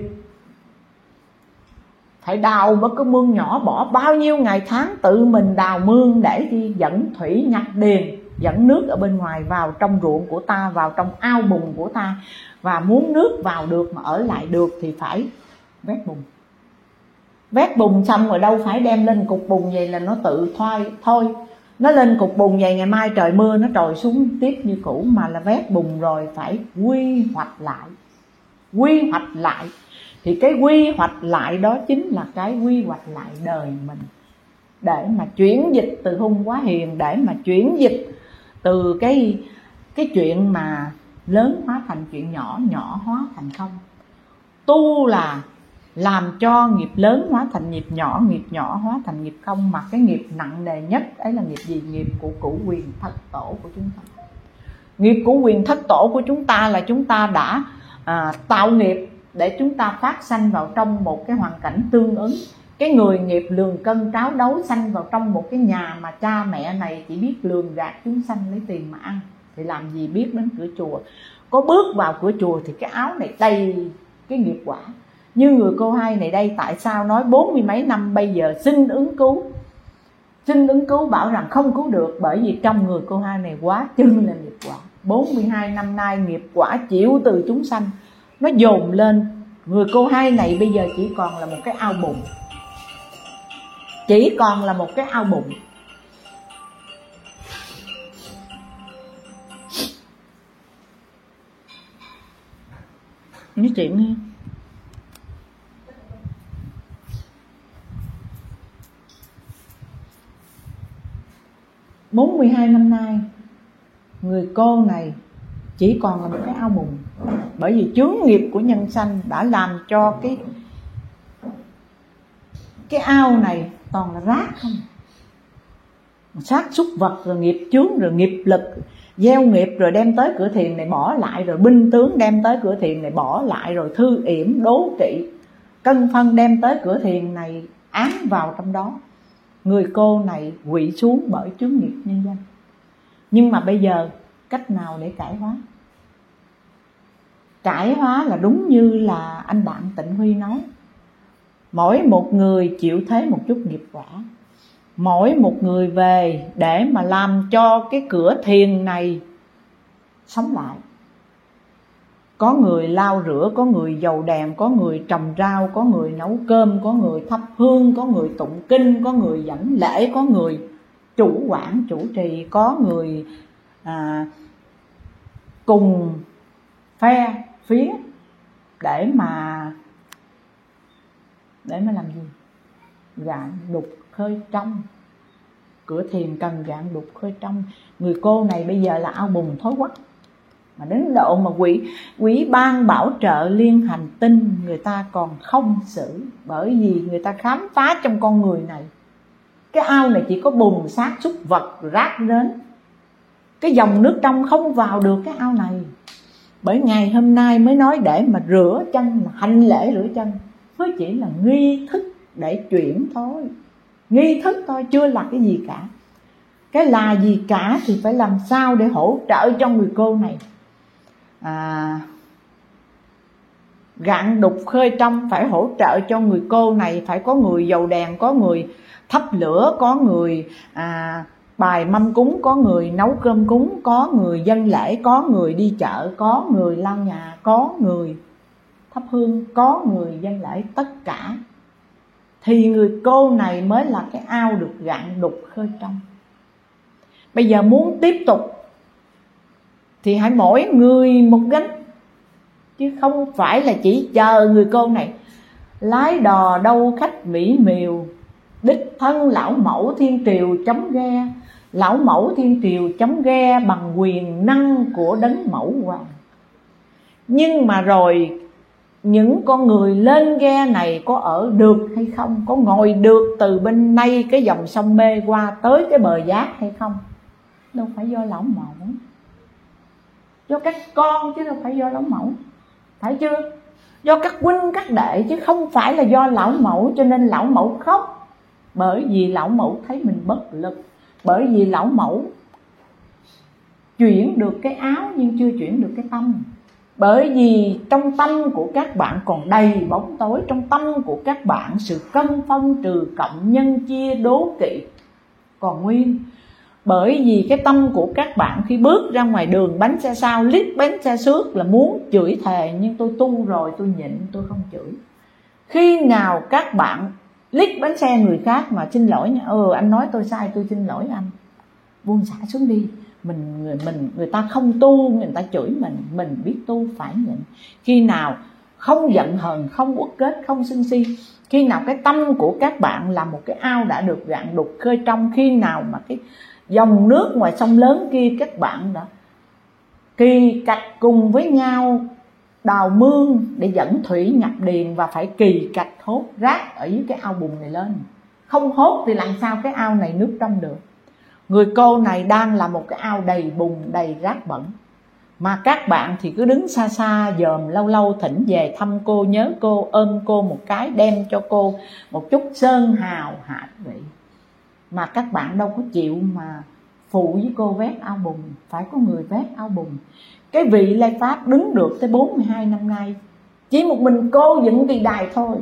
Phải đào một cái mương nhỏ, bỏ bao nhiêu ngày tháng tự mình đào mương để đi dẫn thủy nhập điền, dẫn nước ở bên ngoài vào trong ruộng của ta, vào trong ao bùn của ta. Và muốn nước vào được mà ở lại được thì phải vét bùn. Vét bùn xong rồi đâu phải đem lên cục bùn vậy là nó tự thôi. Nó lên cục bùn vậy ngày mai trời mưa nó trồi xuống tiếp như cũ, mà là vét bùn rồi phải quy hoạch lại. Quy hoạch lại. Thì cái quy hoạch lại đó chính là cái quy hoạch lại đời mình. Để mà chuyển dịch từ hung quá hiền, để mà chuyển dịch từ cái chuyện mà lớn hóa thành chuyện nhỏ, nhỏ hóa thành không. Tu là làm cho nghiệp lớn hóa thành nghiệp nhỏ hóa thành nghiệp không. Mà cái nghiệp nặng nề nhất ấy là nghiệp gì? Nghiệp của cửu quyền thất tổ của chúng ta. Nghiệp của quyền thất tổ của chúng ta là chúng ta đã tạo nghiệp để chúng ta phát sanh vào trong một cái hoàn cảnh tương ứng. Cái người nghiệp lường cân tráo đấu sanh vào trong một cái nhà mà cha mẹ này chỉ biết lường gạt chúng sanh lấy tiền mà ăn, thì làm gì biết đến cửa chùa. Có bước vào cửa chùa thì cái áo này đầy cái nghiệp quả. Như người cô hai này đây, tại sao nói 40 mấy năm bây giờ xin ứng cứu. Xin ứng cứu bảo rằng không cứu được, bởi vì trong người cô hai này quá chưng là nghiệp quả. 42 năm nay nghiệp quả chịu từ chúng sanh nó dồn lên. Người cô hai này bây giờ chỉ còn là một cái ao bùn. Chỉ còn là một cái ao bùn. Nói chuyện đi. Bốn 42 năm nay người cô này chỉ còn là một cái ao bùn. Bởi vì chướng nghiệp của nhân sanh đã làm cho cái ao này toàn là rác không. Xác súc vật, rồi nghiệp chướng, rồi nghiệp lực, gieo nghiệp rồi đem tới cửa thiền này bỏ lại, rồi binh tướng đem tới cửa thiền này bỏ lại, rồi thư yểm đố trị cân phân đem tới cửa thiền này ám vào trong đó. Người cô này quỵ xuống bởi chướng nghiệp nhân danh. Nhưng mà bây giờ cách nào để cải hóa? Cải hóa là đúng như là anh bạn Tịnh Huy nói, mỗi một người chịu thế một chút nghiệp quả. Mỗi một người về để mà làm cho cái cửa thiền này sống lại. Có người lau rửa, có người dầu đèn, có người trồng rau, có người nấu cơm, có người thắp hương, có người tụng kinh, có người dẫn lễ, có người chủ quản chủ trì, có người cùng phe phía để mà làm gì? Gạn đục khơi trong. Cửa thiền cần gạn đục khơi trong. Người cô này bây giờ là ao bùn thối quắc. Mà đến độ mà quỹ ban bảo trợ liên hành tinh người ta còn không xử. Bởi vì người ta khám phá trong con người này, cái ao này chỉ có bùn xác súc vật rác đến. Cái dòng nước trong không vào được cái ao này. Bởi ngày hôm nay mới nói để mà rửa chân, hành lễ rửa chân mới chỉ là nghi thức để chuyển thôi. Nghi thức thôi, chưa là cái gì cả. Cái là gì cả thì phải làm sao để hỗ trợ cho người cô này gạn đục khơi trong. Phải hỗ trợ cho người cô này. Phải có người dầu đèn, có người thắp lửa, có người bài mâm cúng, có người nấu cơm cúng, có người dâng lễ, có người đi chợ, có người lau nhà, có người thắp hương, có người dâng lễ. Tất cả thì người cô này mới là cái ao được gạn đục khơi trong. Bây giờ muốn tiếp tục thì hãy mỗi người một gánh, chứ không phải là chỉ chờ người cô này lái đò đâu khách mỹ miều, đích thân lão mẫu thiên triều chống ghe. Lão mẫu thiên triều chống ghe bằng quyền năng của đấng mẫu hoàng. Nhưng mà rồi những con người lên ghe này có ở được hay không, có ngồi được từ bên này cái dòng sông Mê qua tới cái bờ giác hay không? Đâu phải do lão mẫu, do các con chứ đâu phải do lão mẫu, phải chưa? Do các huynh các đệ chứ không phải là do lão mẫu. Cho nên lão mẫu khóc, bởi vì lão mẫu thấy mình bất lực, bởi vì lão mẫu chuyển được cái áo nhưng chưa chuyển được cái tâm. Bởi vì trong tâm của các bạn còn đầy bóng tối, trong tâm của các bạn sự cân phân trừ cộng nhân chia đố kỵ còn nguyên. Bởi vì cái tâm của các bạn khi bước ra ngoài đường, bánh xe sau lít bánh xe trước là muốn chửi thề, nhưng tôi tu rồi tôi nhịn, tôi không chửi. Khi nào các bạn lít bánh xe người khác mà xin lỗi nha, anh nói tôi sai, tôi xin lỗi anh, buông xả xuống đi. Người ta không tu, người ta chửi mình biết tu phải nhịn. Khi nào không giận hờn, không uất kết, không sân si, khi nào cái tâm của các bạn là một cái ao đã được rạn đục khơi trong, khi nào mà cái dòng nước ngoài sông lớn kia các bạn đã kỳ cạch cùng với nhau đào mương để dẫn thủy nhập điền, và phải kỳ cạch hốt rác ở dưới cái ao bùn này lên. Không hốt thì làm sao cái ao này nước trong được. Người cô này đang là một cái ao đầy bùn, đầy rác bẩn, mà các bạn thì cứ đứng xa xa dòm, lâu lâu thỉnh về thăm cô, nhớ cô, ôm cô một cái, đem cho cô một chút sơn hào hạ vị. Mà các bạn đâu có chịu mà phụ với cô vét ao bùn, phải có người vét ao bùn. Cái vị Lai Pháp đứng được tới 42 năm nay, chỉ một mình cô dựng kỳ đài thôi.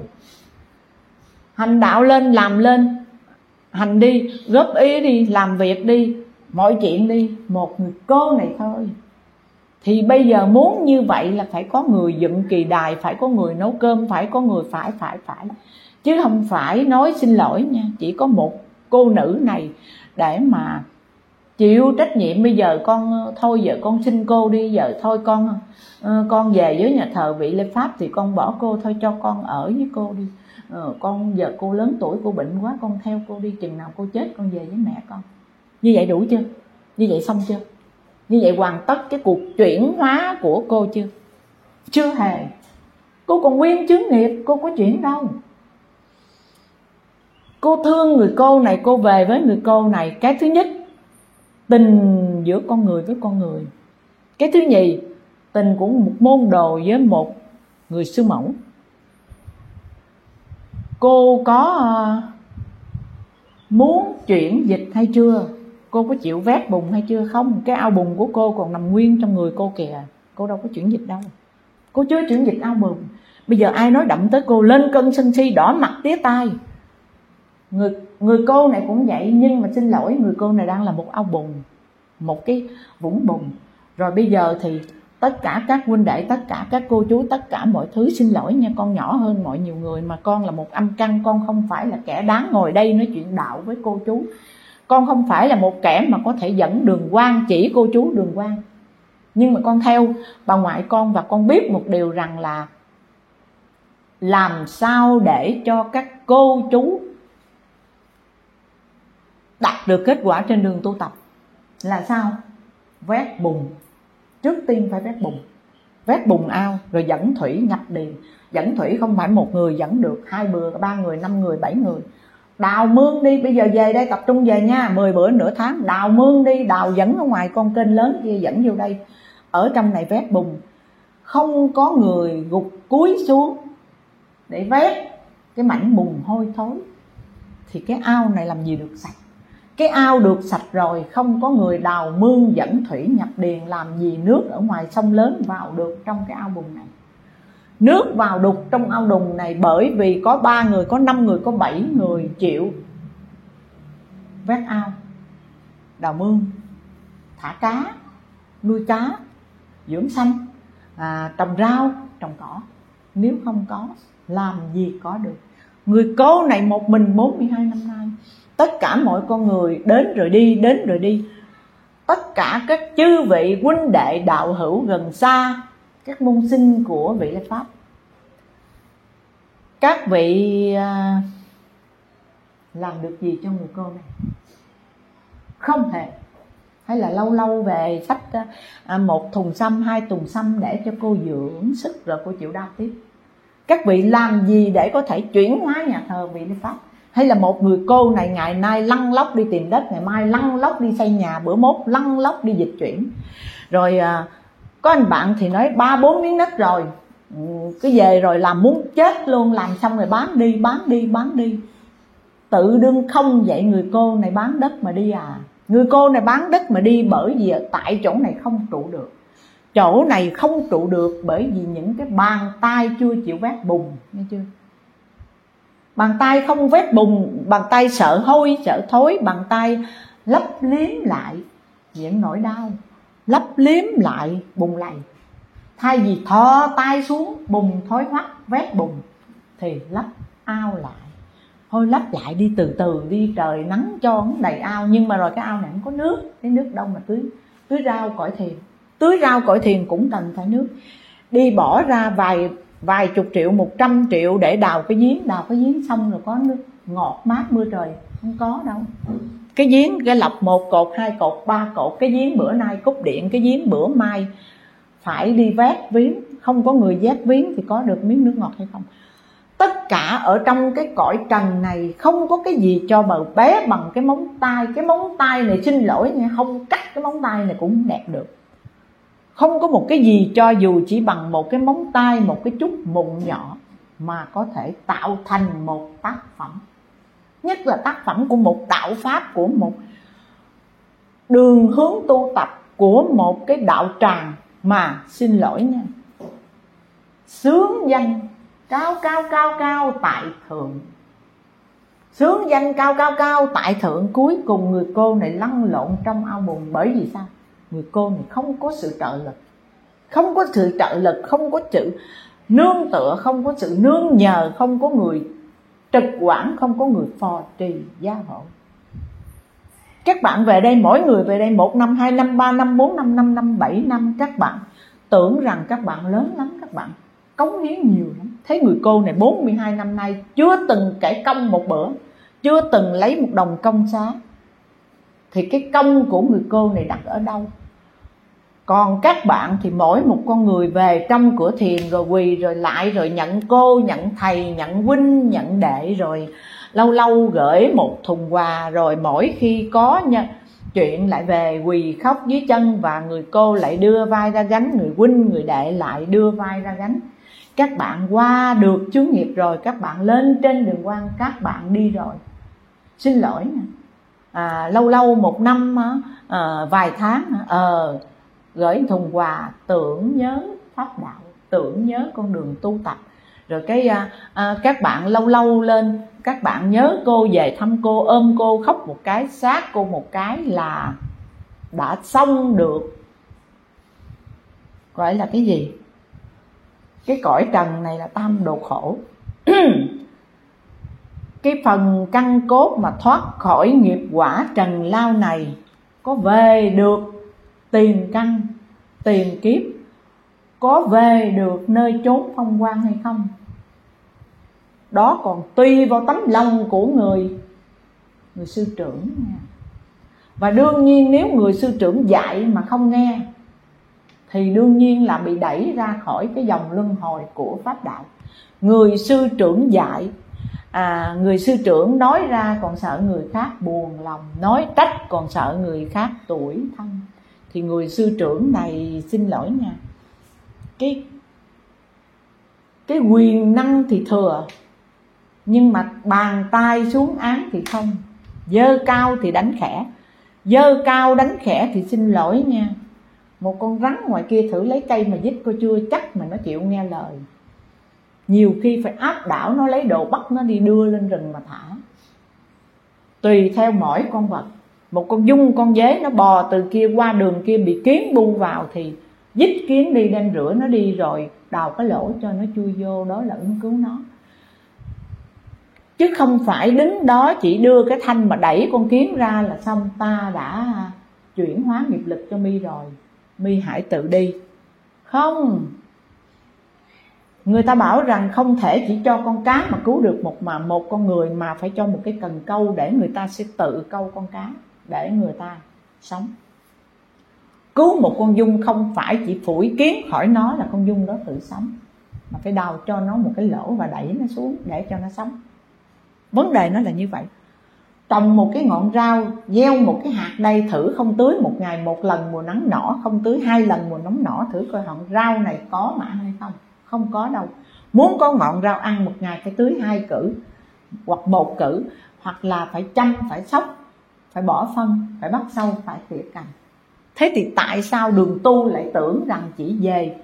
Hành đạo lên, làm lên, hành đi, góp ý đi, làm việc đi, mọi chuyện đi, một người cô này thôi. Thì bây giờ muốn như vậy là phải có người dựng kỳ đài, phải có người nấu cơm, phải có người phải. Chứ không phải nói xin lỗi nha, chỉ có một cô nữ này để mà chịu trách nhiệm. Bây giờ con thôi, giờ con xin cô đi, giờ thôi con về với nhà thờ vị Lai Pháp thì con bỏ cô thôi, cho con ở với cô đi. Con giờ cô lớn tuổi, cô bệnh quá, con theo cô đi, chừng nào cô chết con về với mẹ con. Như vậy đủ chưa? Như vậy xong chưa? Như vậy hoàn tất cái cuộc chuyển hóa của cô chưa? Chưa hề. Cô còn nguyên chướng nghiệp, cô có chuyển đâu. Cô thương người cô này, cô về với người cô này. Cái thứ nhất, tình giữa con người với con người. Cái thứ nhì, tình của một môn đồ với một người sư mẫu. Cô có muốn chuyển dịch hay chưa? Cô có chịu vét bùn hay chưa? Không, cái ao bùn của cô còn nằm nguyên trong người cô kìa. Cô đâu có chuyển dịch đâu. Cô chưa chuyển dịch ao bùn. Bây giờ ai nói đậm tới cô lên cơn sân si, đỏ mặt tía tai. Người cô này cũng vậy, nhưng mà xin lỗi, người cô này đang là một ao bùn, một cái vũng bùn. Rồi bây giờ thì tất cả các huynh đệ, tất cả các cô chú, tất cả mọi thứ xin lỗi nha, con nhỏ hơn mọi nhiều người, mà con là một âm căn, con không phải là kẻ đáng ngồi đây nói chuyện đạo với cô chú. Con không phải là một kẻ mà có thể dẫn đường quang, chỉ cô chú đường quang. Nhưng mà con theo bà ngoại con, và con biết một điều rằng là làm sao để cho các cô chú đạt được kết quả trên đường tu tập là sao? Vét bùn. Trước tiên phải vét bùn. Vét bùn ao, rồi dẫn thủy nhập điền. Dẫn thủy không phải một người dẫn được, 2 bữa, 3 người, 5 người, 7 người. Đào mương đi, bây giờ về đây tập trung về nha, 10 bữa nửa tháng, đào mương đi, đào dẫn ở ngoài con kênh lớn kia dẫn vô đây. Ở trong này vét bùn. Không có người gục cúi xuống để vét cái mảnh bùn hôi thối thì cái ao này làm gì được sạch. Cái ao được sạch rồi, không có người đào mương dẫn thủy nhập điền, làm gì nước ở ngoài sông lớn vào được trong cái ao bùn này. Nước vào đục trong ao bùn này bởi vì có 3 người, có 5 người, có 7 người chịu vét ao, đào mương, thả cá, nuôi cá, dưỡng sanh, trồng rau, trồng cỏ. Nếu không có, làm gì có được. Người cô này một mình 42 năm nay. Tất cả mọi con người đến rồi đi, đến rồi đi. tất cả các chư vị huynh đệ đạo hữu gần xa, các môn sinh của vị Lê Pháp, các vị làm được gì cho người cô này? Không hề. Hay là lâu lâu về xách một thùng sâm, 2 thùng sâm để cho cô dưỡng sức rồi cô chịu đau tiếp. Các vị làm gì để có thể chuyển hóa nhà thờ vị Lê Pháp? Hay là một người cô này ngày nay lăn lóc đi tìm đất, ngày mai lăn lóc đi xây nhà, bữa mốt lăn lóc đi dịch chuyển. Rồi có anh bạn thì nói 3-4 miếng đất rồi, cứ về rồi làm muốn chết luôn, làm xong rồi bán đi. Tự đương không vậy, người cô này bán đất mà đi à? Người cô này bán đất mà đi bởi vì tại chỗ này không trụ được. Chỗ này không trụ được bởi vì những cái bàn tay chưa chịu vét bùn, nghe chưa? Bàn tay không vét bùn, bàn tay sợ hôi, sợ thối, bàn tay lấp liếm lại những nỗi đau, lấp liếm lại bùn lầy. Thay vì thò tay xuống bùn thối hoắc vét bùn thì lấp ao lại. Thôi lấp lại đi, từ từ đi, trời nắng cho nó đầy ao. Nhưng mà rồi cái ao này không có nước, cái nước đâu mà tưới rau cõi thiền. Tưới rau cõi thiền cũng cần phải nước. Đi bỏ ra vài chục triệu, 100 triệu để đào cái giếng xong rồi có nước ngọt mát mưa trời, không có đâu. Cái giếng cái lọc 1 cột, 2 cột, 3 cột, cái giếng bữa nay cúp điện, cái giếng bữa mai phải đi vét viếng, không có người vét viếng thì có được miếng nước ngọt hay không? Tất cả ở trong cái cõi trần này không có cái gì cho bờ bé bằng cái móng tay. Cái móng tay này xin lỗi nha, không cắt cái móng tay này cũng đẹp được. Không có một cái gì cho dù chỉ bằng một cái móng tay, một cái chút mụn nhỏ mà có thể tạo thành một tác phẩm. Nhất là tác phẩm của một đạo pháp, của một đường hướng tu tập, của một cái đạo tràng mà xin lỗi nha, xướng danh cao tại thượng. Xướng danh cao tại thượng, cuối cùng người cô này lăn lộn trong ao bùn. Bởi vì sao? Người cô này không có sự trợ lực, không có sự trợ lực, không có sự nương tựa, không có sự nương nhờ, không có người trực quản, không có người phò trì gia hộ. Các bạn về đây, mỗi người về đây 1 năm, 2 năm, 3 năm, 4 năm, 5 năm, 7 năm, các bạn tưởng rằng các bạn lớn lắm, các bạn cống hiến nhiều lắm. Thấy người cô này 42 năm nay chưa từng kể công một bữa, chưa từng lấy một đồng công xá, thì cái công của người cô này đặt ở đâu? Còn các bạn thì mỗi một con người về trong cửa thiền rồi quỳ rồi lại, rồi nhận cô, nhận thầy, nhận huynh, nhận đệ, rồi lâu lâu gửi một thùng quà, rồi mỗi khi có chuyện lại về quỳ khóc dưới chân, và người cô lại đưa vai ra gánh, người huynh, người đệ lại đưa vai ra gánh. Các bạn qua được chướng nghiệp rồi, các bạn lên trên đường quang, các bạn đi rồi. Xin lỗi nha, lâu lâu 1 năm, vài tháng gửi thùng quà tưởng nhớ pháp đạo, tưởng nhớ con đường tu tập. Rồi các bạn lâu lâu lên, các bạn nhớ cô, về thăm cô, ôm cô, khóc một cái, sát cô một cái là đã xong được. Gọi là cái gì? Cái cõi trần này là tam đồ khổ. Cái phần căn cốt mà thoát khỏi nghiệp quả trần lao này có về được tiền căn, tiền kiếp, có về được nơi chốn phong quang hay không? Đó còn tùy vào tấm lòng của người sư trưởng nha. Và đương nhiên nếu người sư trưởng dạy mà không nghe thì đương nhiên là bị đẩy ra khỏi cái dòng luân hồi của pháp đạo. Người sư trưởng dạy, người sư trưởng nói ra còn sợ người khác buồn lòng, nói trách còn sợ người khác tủi thân, thì người sư trưởng này xin lỗi nha, cái quyền năng thì thừa, nhưng mà bàn tay xuống án thì không. Dơ cao thì đánh khẽ, dơ cao đánh khẽ thì xin lỗi nha, một con rắn ngoài kia thử lấy cây mà giết cô chưa chắc mà nó chịu nghe lời. Nhiều khi phải áp đảo nó, lấy đồ bắt nó đi đưa lên rừng mà thả. Tùy theo mỗi con vật. Một con giun, con dế nó bò từ kia qua đường kia bị kiến bu vào thì dít kiến đi, đem rửa nó đi, rồi đào cái lỗ cho nó chui vô, đó là ứng cứu nó. Chứ không phải đứng đó chỉ đưa cái thanh mà đẩy con kiến ra là xong ta đã chuyển hóa nghiệp lực cho My rồi, My hãy tự đi. Không, người ta bảo rằng không thể chỉ cho con cá mà cứu được một con người, mà phải cho một cái cần câu để người ta sẽ tự câu con cá để người ta sống. Cứu một con giun không phải chỉ phủi kiến khỏi nó là con giun đó tự sống, mà phải đào cho nó một cái lỗ và đẩy nó xuống để cho nó sống. Vấn đề nó là như vậy. Trồng một cái ngọn rau, gieo một cái hạt đây, thử không tưới một ngày một lần mùa nắng nỏ, không tưới 2 lần mùa nóng nỏ, thử coi ngọn rau này có mà ăn hay không. Không có đâu. Muốn có ngọn rau ăn một ngày phải tưới 2 cử hoặc 1 cử, hoặc là phải chăm, phải sóc, phải bỏ phân, phải bắt sâu, phải tỉa cành. Thế thì tại sao Đường Tu lại tưởng rằng chỉ về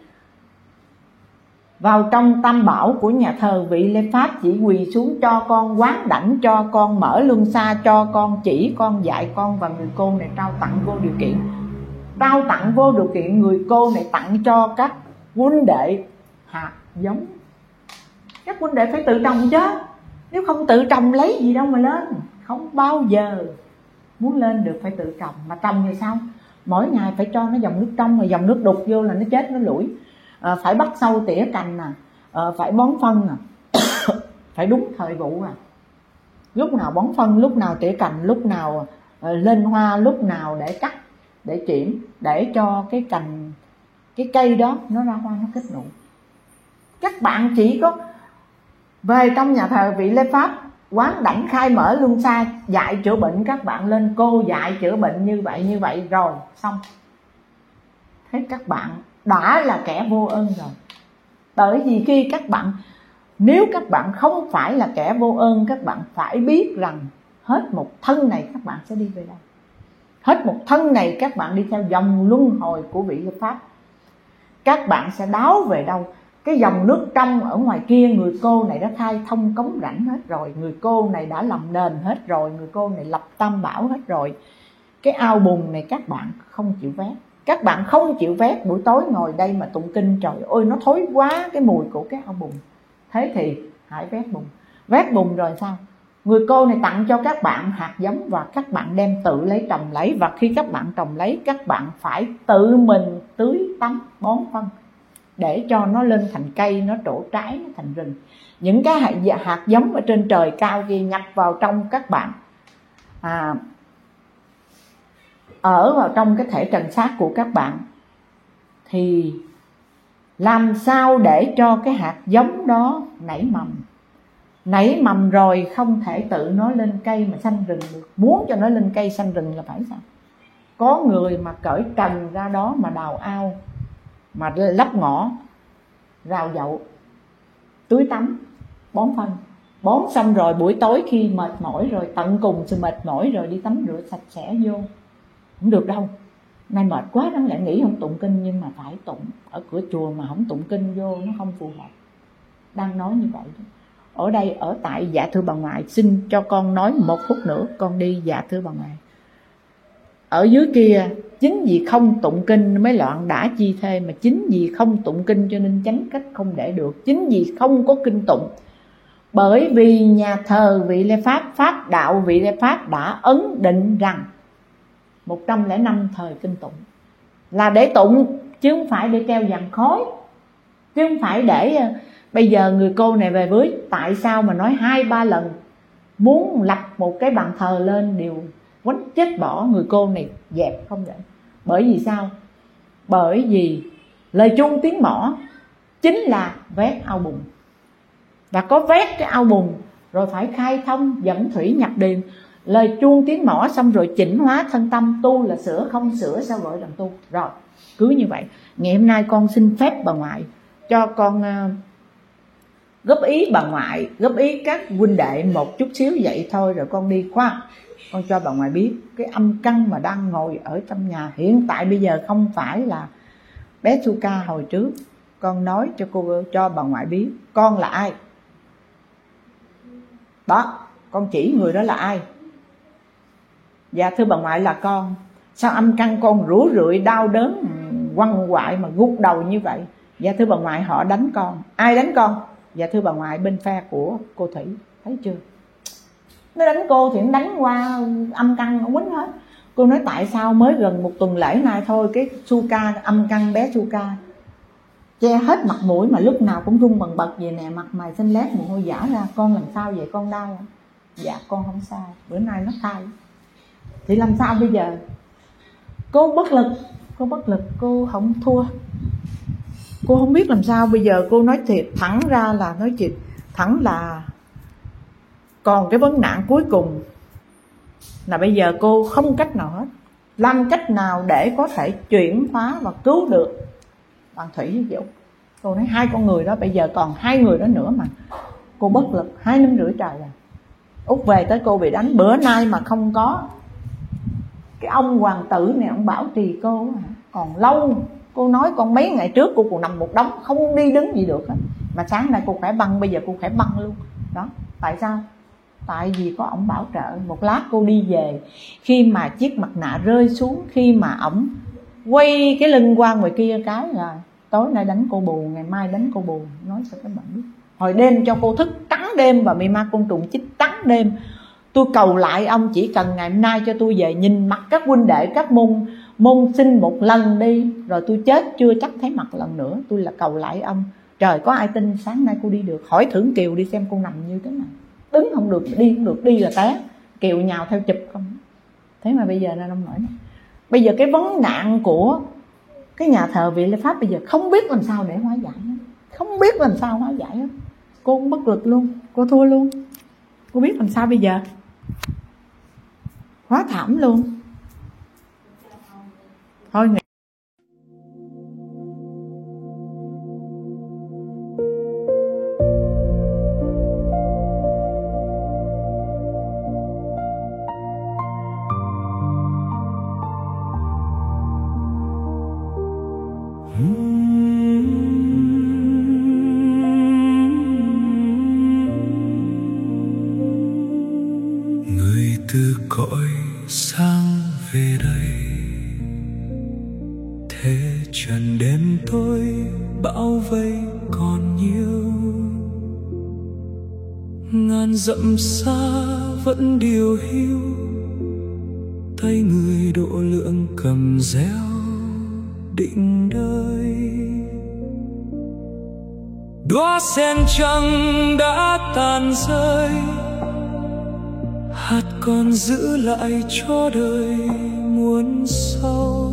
vào trong tam bảo của nhà thờ vị Lê Pháp, chỉ quỳ xuống cho con quán đảnh, cho con mở luân xa, cho con chỉ con dạy con, và người cô này trao tặng vô điều kiện. Trao tặng vô điều kiện, người cô này tặng cho các huynh đệ hạt giống. Các huynh đệ phải tự trồng chứ, nếu không tự trồng lấy gì đâu mà lên. Không bao giờ muốn lên được, phải tự trồng. Mà trồng thì sao? Mỗi ngày phải cho nó dòng nước trong, rồi dòng nước đục vô là nó chết, nó lủi. Phải bắt sâu tỉa cành nè, phải bón phân nè, phải đúng thời vụ à. Lúc nào bón phân, lúc nào tỉa cành, lúc nào lên hoa, lúc nào để cắt, để chuyển, để cho cái cành, cái cây đó nó ra hoa, nó kết nụ. Các bạn chỉ có về trong nhà thờ vị Lê Pháp, quán đảnh khai mở luân xa, dạy chữa bệnh, các bạn lên cô dạy chữa bệnh như vậy rồi xong. Thế các bạn đã là kẻ vô ơn rồi. Bởi vì khi các bạn, nếu các bạn không phải là kẻ vô ơn, các bạn phải biết rằng hết một thân này các bạn sẽ đi về đâu. Hết một thân này các bạn đi theo dòng luân hồi của vị Lê Pháp, các bạn sẽ đáo về đâu. Cái dòng nước trong ở ngoài kia, người cô này đã khai thông cống rãnh hết rồi, người cô này đã làm nền hết rồi, người cô này lập tam bảo hết rồi. Cái ao bùn này các bạn không chịu vét. Các bạn không chịu vét, buổi tối ngồi đây mà tụng kinh, trời ơi nó thối quá cái mùi của cái ao bùn. Thế thì hãy vét bùn. Vét bùn rồi sao? Người cô này tặng cho các bạn hạt giống và các bạn đem tự lấy trồng lấy. Và khi các bạn trồng lấy, các bạn phải tự mình tưới tắm, bón phân để cho nó lên thành cây, nó trổ trái, nó thành rừng. Những cái hạt giống ở trên trời cao kia nhập vào trong các bạn, ở vào trong cái thể trần xác của các bạn, thì làm sao để cho cái hạt giống đó nảy mầm. Nảy mầm rồi không thể tự nó lên cây mà xanh rừng được. Muốn cho nó lên cây xanh rừng là phải sao? Có người mà cởi trần ra đó mà đào ao, mà lấp ngõ, rào dậu, tưới tắm, bón phân. Bón xong rồi buổi tối khi mệt mỏi rồi, tận cùng sự mệt mỏi rồi, đi tắm rửa sạch sẽ vô. Không được đâu. Nay mệt quá đáng lẽ nghĩ không tụng kinh, nhưng mà phải tụng. Ở cửa chùa mà không tụng kinh vô nó không phù hợp. Đang nói như vậy. Ở đây ở tại Dạ Thưa Bà Ngoại, xin cho con nói 1 phút nữa con đi Dạ Thưa Bà Ngoại. Ở dưới kia chính vì không tụng kinh mới loạn đã chi thê, mà chính vì không tụng kinh cho nên chánh cách không để được. Chính vì không có kinh tụng, bởi vì nhà thờ vị Lê Pháp, Pháp đạo vị Lê Pháp đã ấn định rằng 105 thời kinh tụng là để tụng, chứ không phải để treo vàng khói, chứ không phải để bây giờ người cô này về với. Tại sao mà nói 2-3 lần muốn lập một cái bàn thờ lên đều quánh chết bỏ, người cô này dẹp không để. Bởi vì sao? Bởi vì lời chuông tiếng mõ chính là vét ao bùn, và có vét cái ao bùn rồi phải khai thông dẫn thủy nhập điền. Lời chuông tiếng mõ xong rồi chỉnh hóa thân tâm, tu là sửa, không sửa sao gọi là tu. Rồi cứ như vậy. Ngày hôm nay con xin phép bà ngoại cho con góp ý bà ngoại, góp ý các huynh đệ một chút xíu vậy thôi, rồi con đi khoa. Con cho bà ngoại biết cái âm căn mà đang ngồi ở trong nhà hiện tại bây giờ không phải là bé Suka hồi trước. Con nói cho bà ngoại biết con là ai đó, con chỉ người đó là ai. Dạ thưa bà ngoại là con. Sao âm căn con rũ rượi đau đớn quằn quại mà gục đầu như vậy? Dạ thưa bà ngoại họ đánh con. Ai đánh con? Dạ thưa bà ngoại bên phe của cô Thủy. Thấy chưa? Nó đánh cô thì nó đánh qua âm căn nó quýnh hết. Cô nói tại sao mới gần 1 tuần lễ nay thôi, cái Suka, âm căn bé Suka che hết mặt mũi mà lúc nào cũng run bần bật vậy nè, mặt mày xanh lét mồ hôi vã ra. Con làm sao vậy, con đau không? Dạ con không sao, bữa nay nó thai. Thì làm sao bây giờ? Cô bất lực, cô không thua. Cô không biết làm sao bây giờ. Cô nói thiệt thẳng ra là, nói thiệt thẳng là còn cái vấn nạn cuối cùng là bây giờ cô không cách nào hết. Làm cách nào để có thể chuyển hóa và cứu được bạn Thủy với Vũ. Cô nói 2 con người đó, bây giờ còn 2 người đó nữa mà cô bất lực. 2 năm rưỡi trời rồi. Út về tới cô bị đánh. Bữa nay mà không có cái ông hoàng tử này, ông bảo trì cô còn lâu. Cô nói con mấy ngày trước cô còn nằm một đống, không đi đứng gì được hết. Mà sáng nay cô khỏe băng, bây giờ cô khỏe băng luôn. Đó, tại sao? Tại vì có ổng bảo trợ. Một lát cô đi về, khi mà chiếc mặt nạ rơi xuống, khi mà ổng quay cái lưng qua ngoài kia cái là tối nay đánh cô bù, ngày mai đánh cô bù. Nói cho các bạn biết. Hồi đêm cho cô thức trắng đêm và mì ma côn trùng chích trắng đêm. Tôi cầu lại ông chỉ cần ngày hôm nay cho tôi về nhìn mặt các huynh đệ các môn sinh một lần đi, rồi tôi chết chưa chắc thấy mặt lần nữa. Tôi là cầu lại ông. Trời, có ai tin sáng nay cô đi được? Hỏi Thưởng Kiều đi xem cô nằm như thế nào. Đứng không được, đi không được, đi là té. Kiều nhào theo chụp không. Thế mà bây giờ là nông nổi. Bây giờ cái vấn nạn của cái nhà thờ Vị Lê Pháp bây giờ không biết làm sao để hóa giải. Không biết làm sao hóa giải. Cô cũng bất lực luôn, cô thua luôn. Cô biết làm sao bây giờ? Quá thảm luôn. Thôi người từ cõi sang về đây, thế trần đêm tối bão vây còn nhiều, ngàn dặm xa vẫn điều hiu, tay người độ lượng cầm réo định đời. Đóa sen trắng đã tàn rơi, hạt còn giữ lại cho đời muôn sau.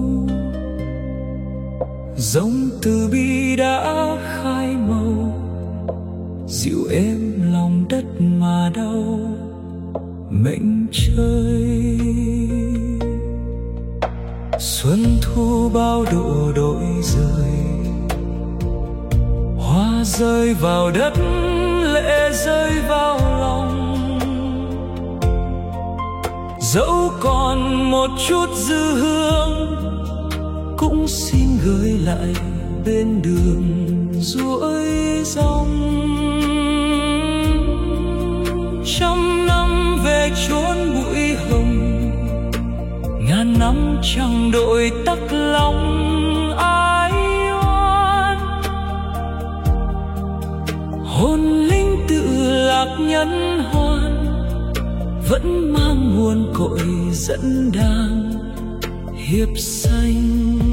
Giống từ bi đã khai màu, dịu êm lòng đất mà đau mệnh trời. Xuân thu bao độ đổi rơi, hoa rơi vào đất, lệ rơi vào lòng. Dẫu còn một chút dư hương, cũng xin gửi lại bên đường duỗi dòng. Trăm năm về chốn bụi hồng, ngàn năm chẳng đổi tắc lòng ai oan. Hồn linh tự lạc nhân hoan, vẫn mang muôn cội dẫn đàn hiệp xanh.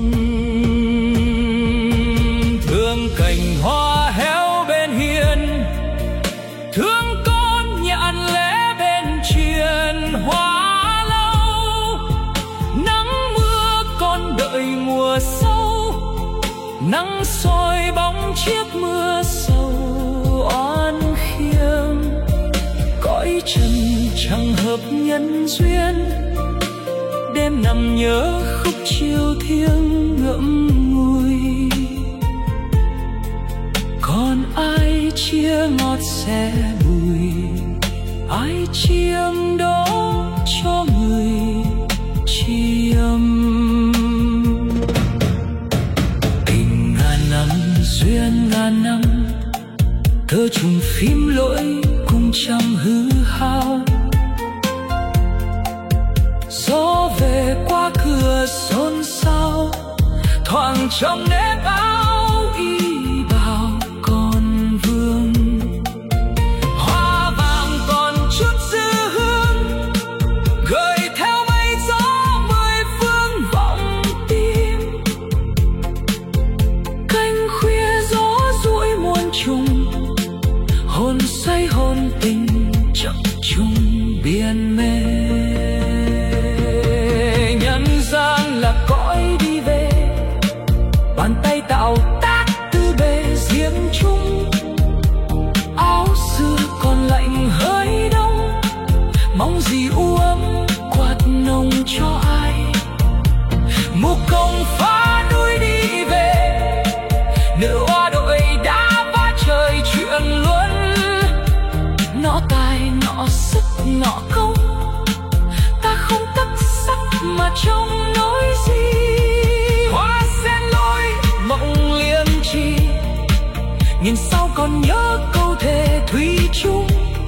Thương cành hoa héo bên hiên, thương con nhạn lẽ bên triền hoa lâu. Nắng mưa con đợi mùa sâu, nắng soi bóng chiếc mưa sầu oan khiêng. Cõi trần chẳng hợp nhân duyên, đêm nằm nhớ khúc chiều thiêng ngậm ngùi. Còn ai chia ngọt sẻ bùi, ai chiêm đó cho người chiêm. Tình ngàn năm duyên ngàn năm, thơ trùng phím lỗi cùng trăm hư hao. Gió về qua cửa xôn xao, thoảng trong nếp áo y bào còn vương. Hoa vàng còn chút dư hương, gợi theo mây gió triền mê. Nhân gian là cõi đi về, bàn tay tạo tác từ bề riêng chung. Áo xưa còn lạnh hơi đông, mong gì u ấm quạt nồng cho ai. Một công phá núi đi về, nữ hoa đội đã vá trời chuyện luôn. Nọ tài nọ sức nọ công, ta không tất sắc mà trong nói gì. Hoa sen lối mộng liên tri, nhìn sau còn nhớ câu thề thủy chung.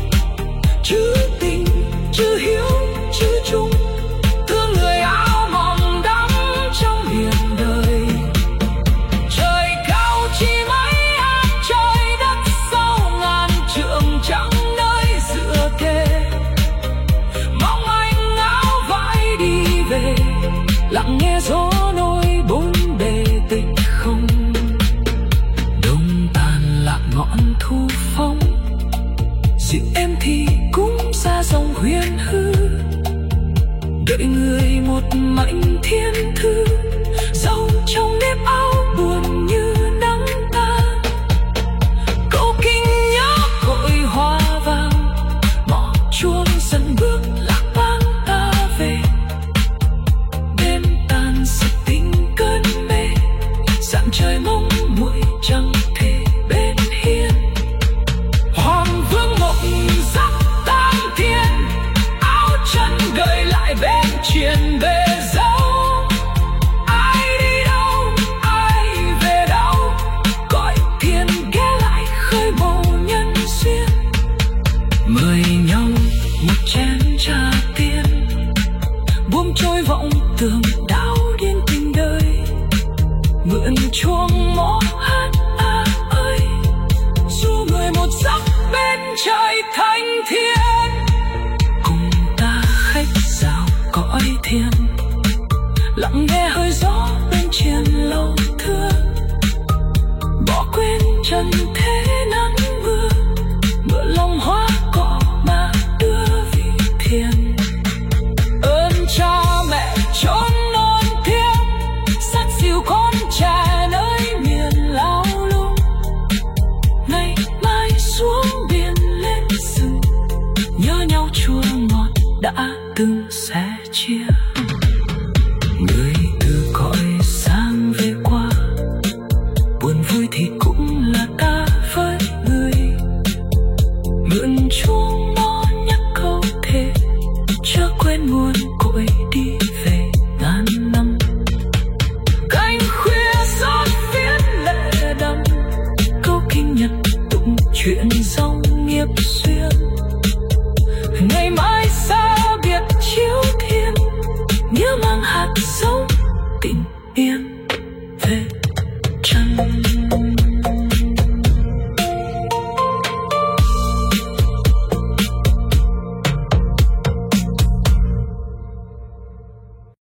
Chữ tình chữ hiếu chữ chung, thương người áo mỏng đắm trong biển đời. Trời cao chi mấy ác trời đất sâu ngàn trượng chẳng nơi dựa kề. Mong anh áo vải đi về, lặng nghe gió nổi bốn bề tịch không. Đông tàn lạc ngọn thu phong, dịu em thì cũng xa dòng huyền hư. Đợi người một mảnh thiên thư, dẫu trong nếp áo buồn như nắng ta. Câu kinh nhớ cội hoa vàng, mỏ chuông sân bước lạc vang ta về. Đêm tàn sực tình cơn mê, dặn trời mong muội chẳng thể bên hiên. Hoàng vương mộng giấc tam thiên, áo chân gợi lại bên triền bề dấu. Ai đi đâu ai về đâu, gọi thiên ghé lại khơi bầu nhân duyên. Mời nhau một chén trà tiên, buông trôi vọng tưởng đau điên tình đời. Mượn chuông mõ hát ơi, du người một giấc bên trời thanh thiên. Cùng ta khách dạo cõi thiên, lặng nghe hơi gió bên triền lâu thưa. Bỏ quên trần thế nắng mưa, mượn lòng hoa cỏ mà đưa vị thiên. Ơn cha mẹ chốn non thiêng, sắc dìu con trẻ nơi miền lao lung. Ngày mai xuống biển lên rừng, nhớ nhau chua ngọt đã từng sẻ chia. Người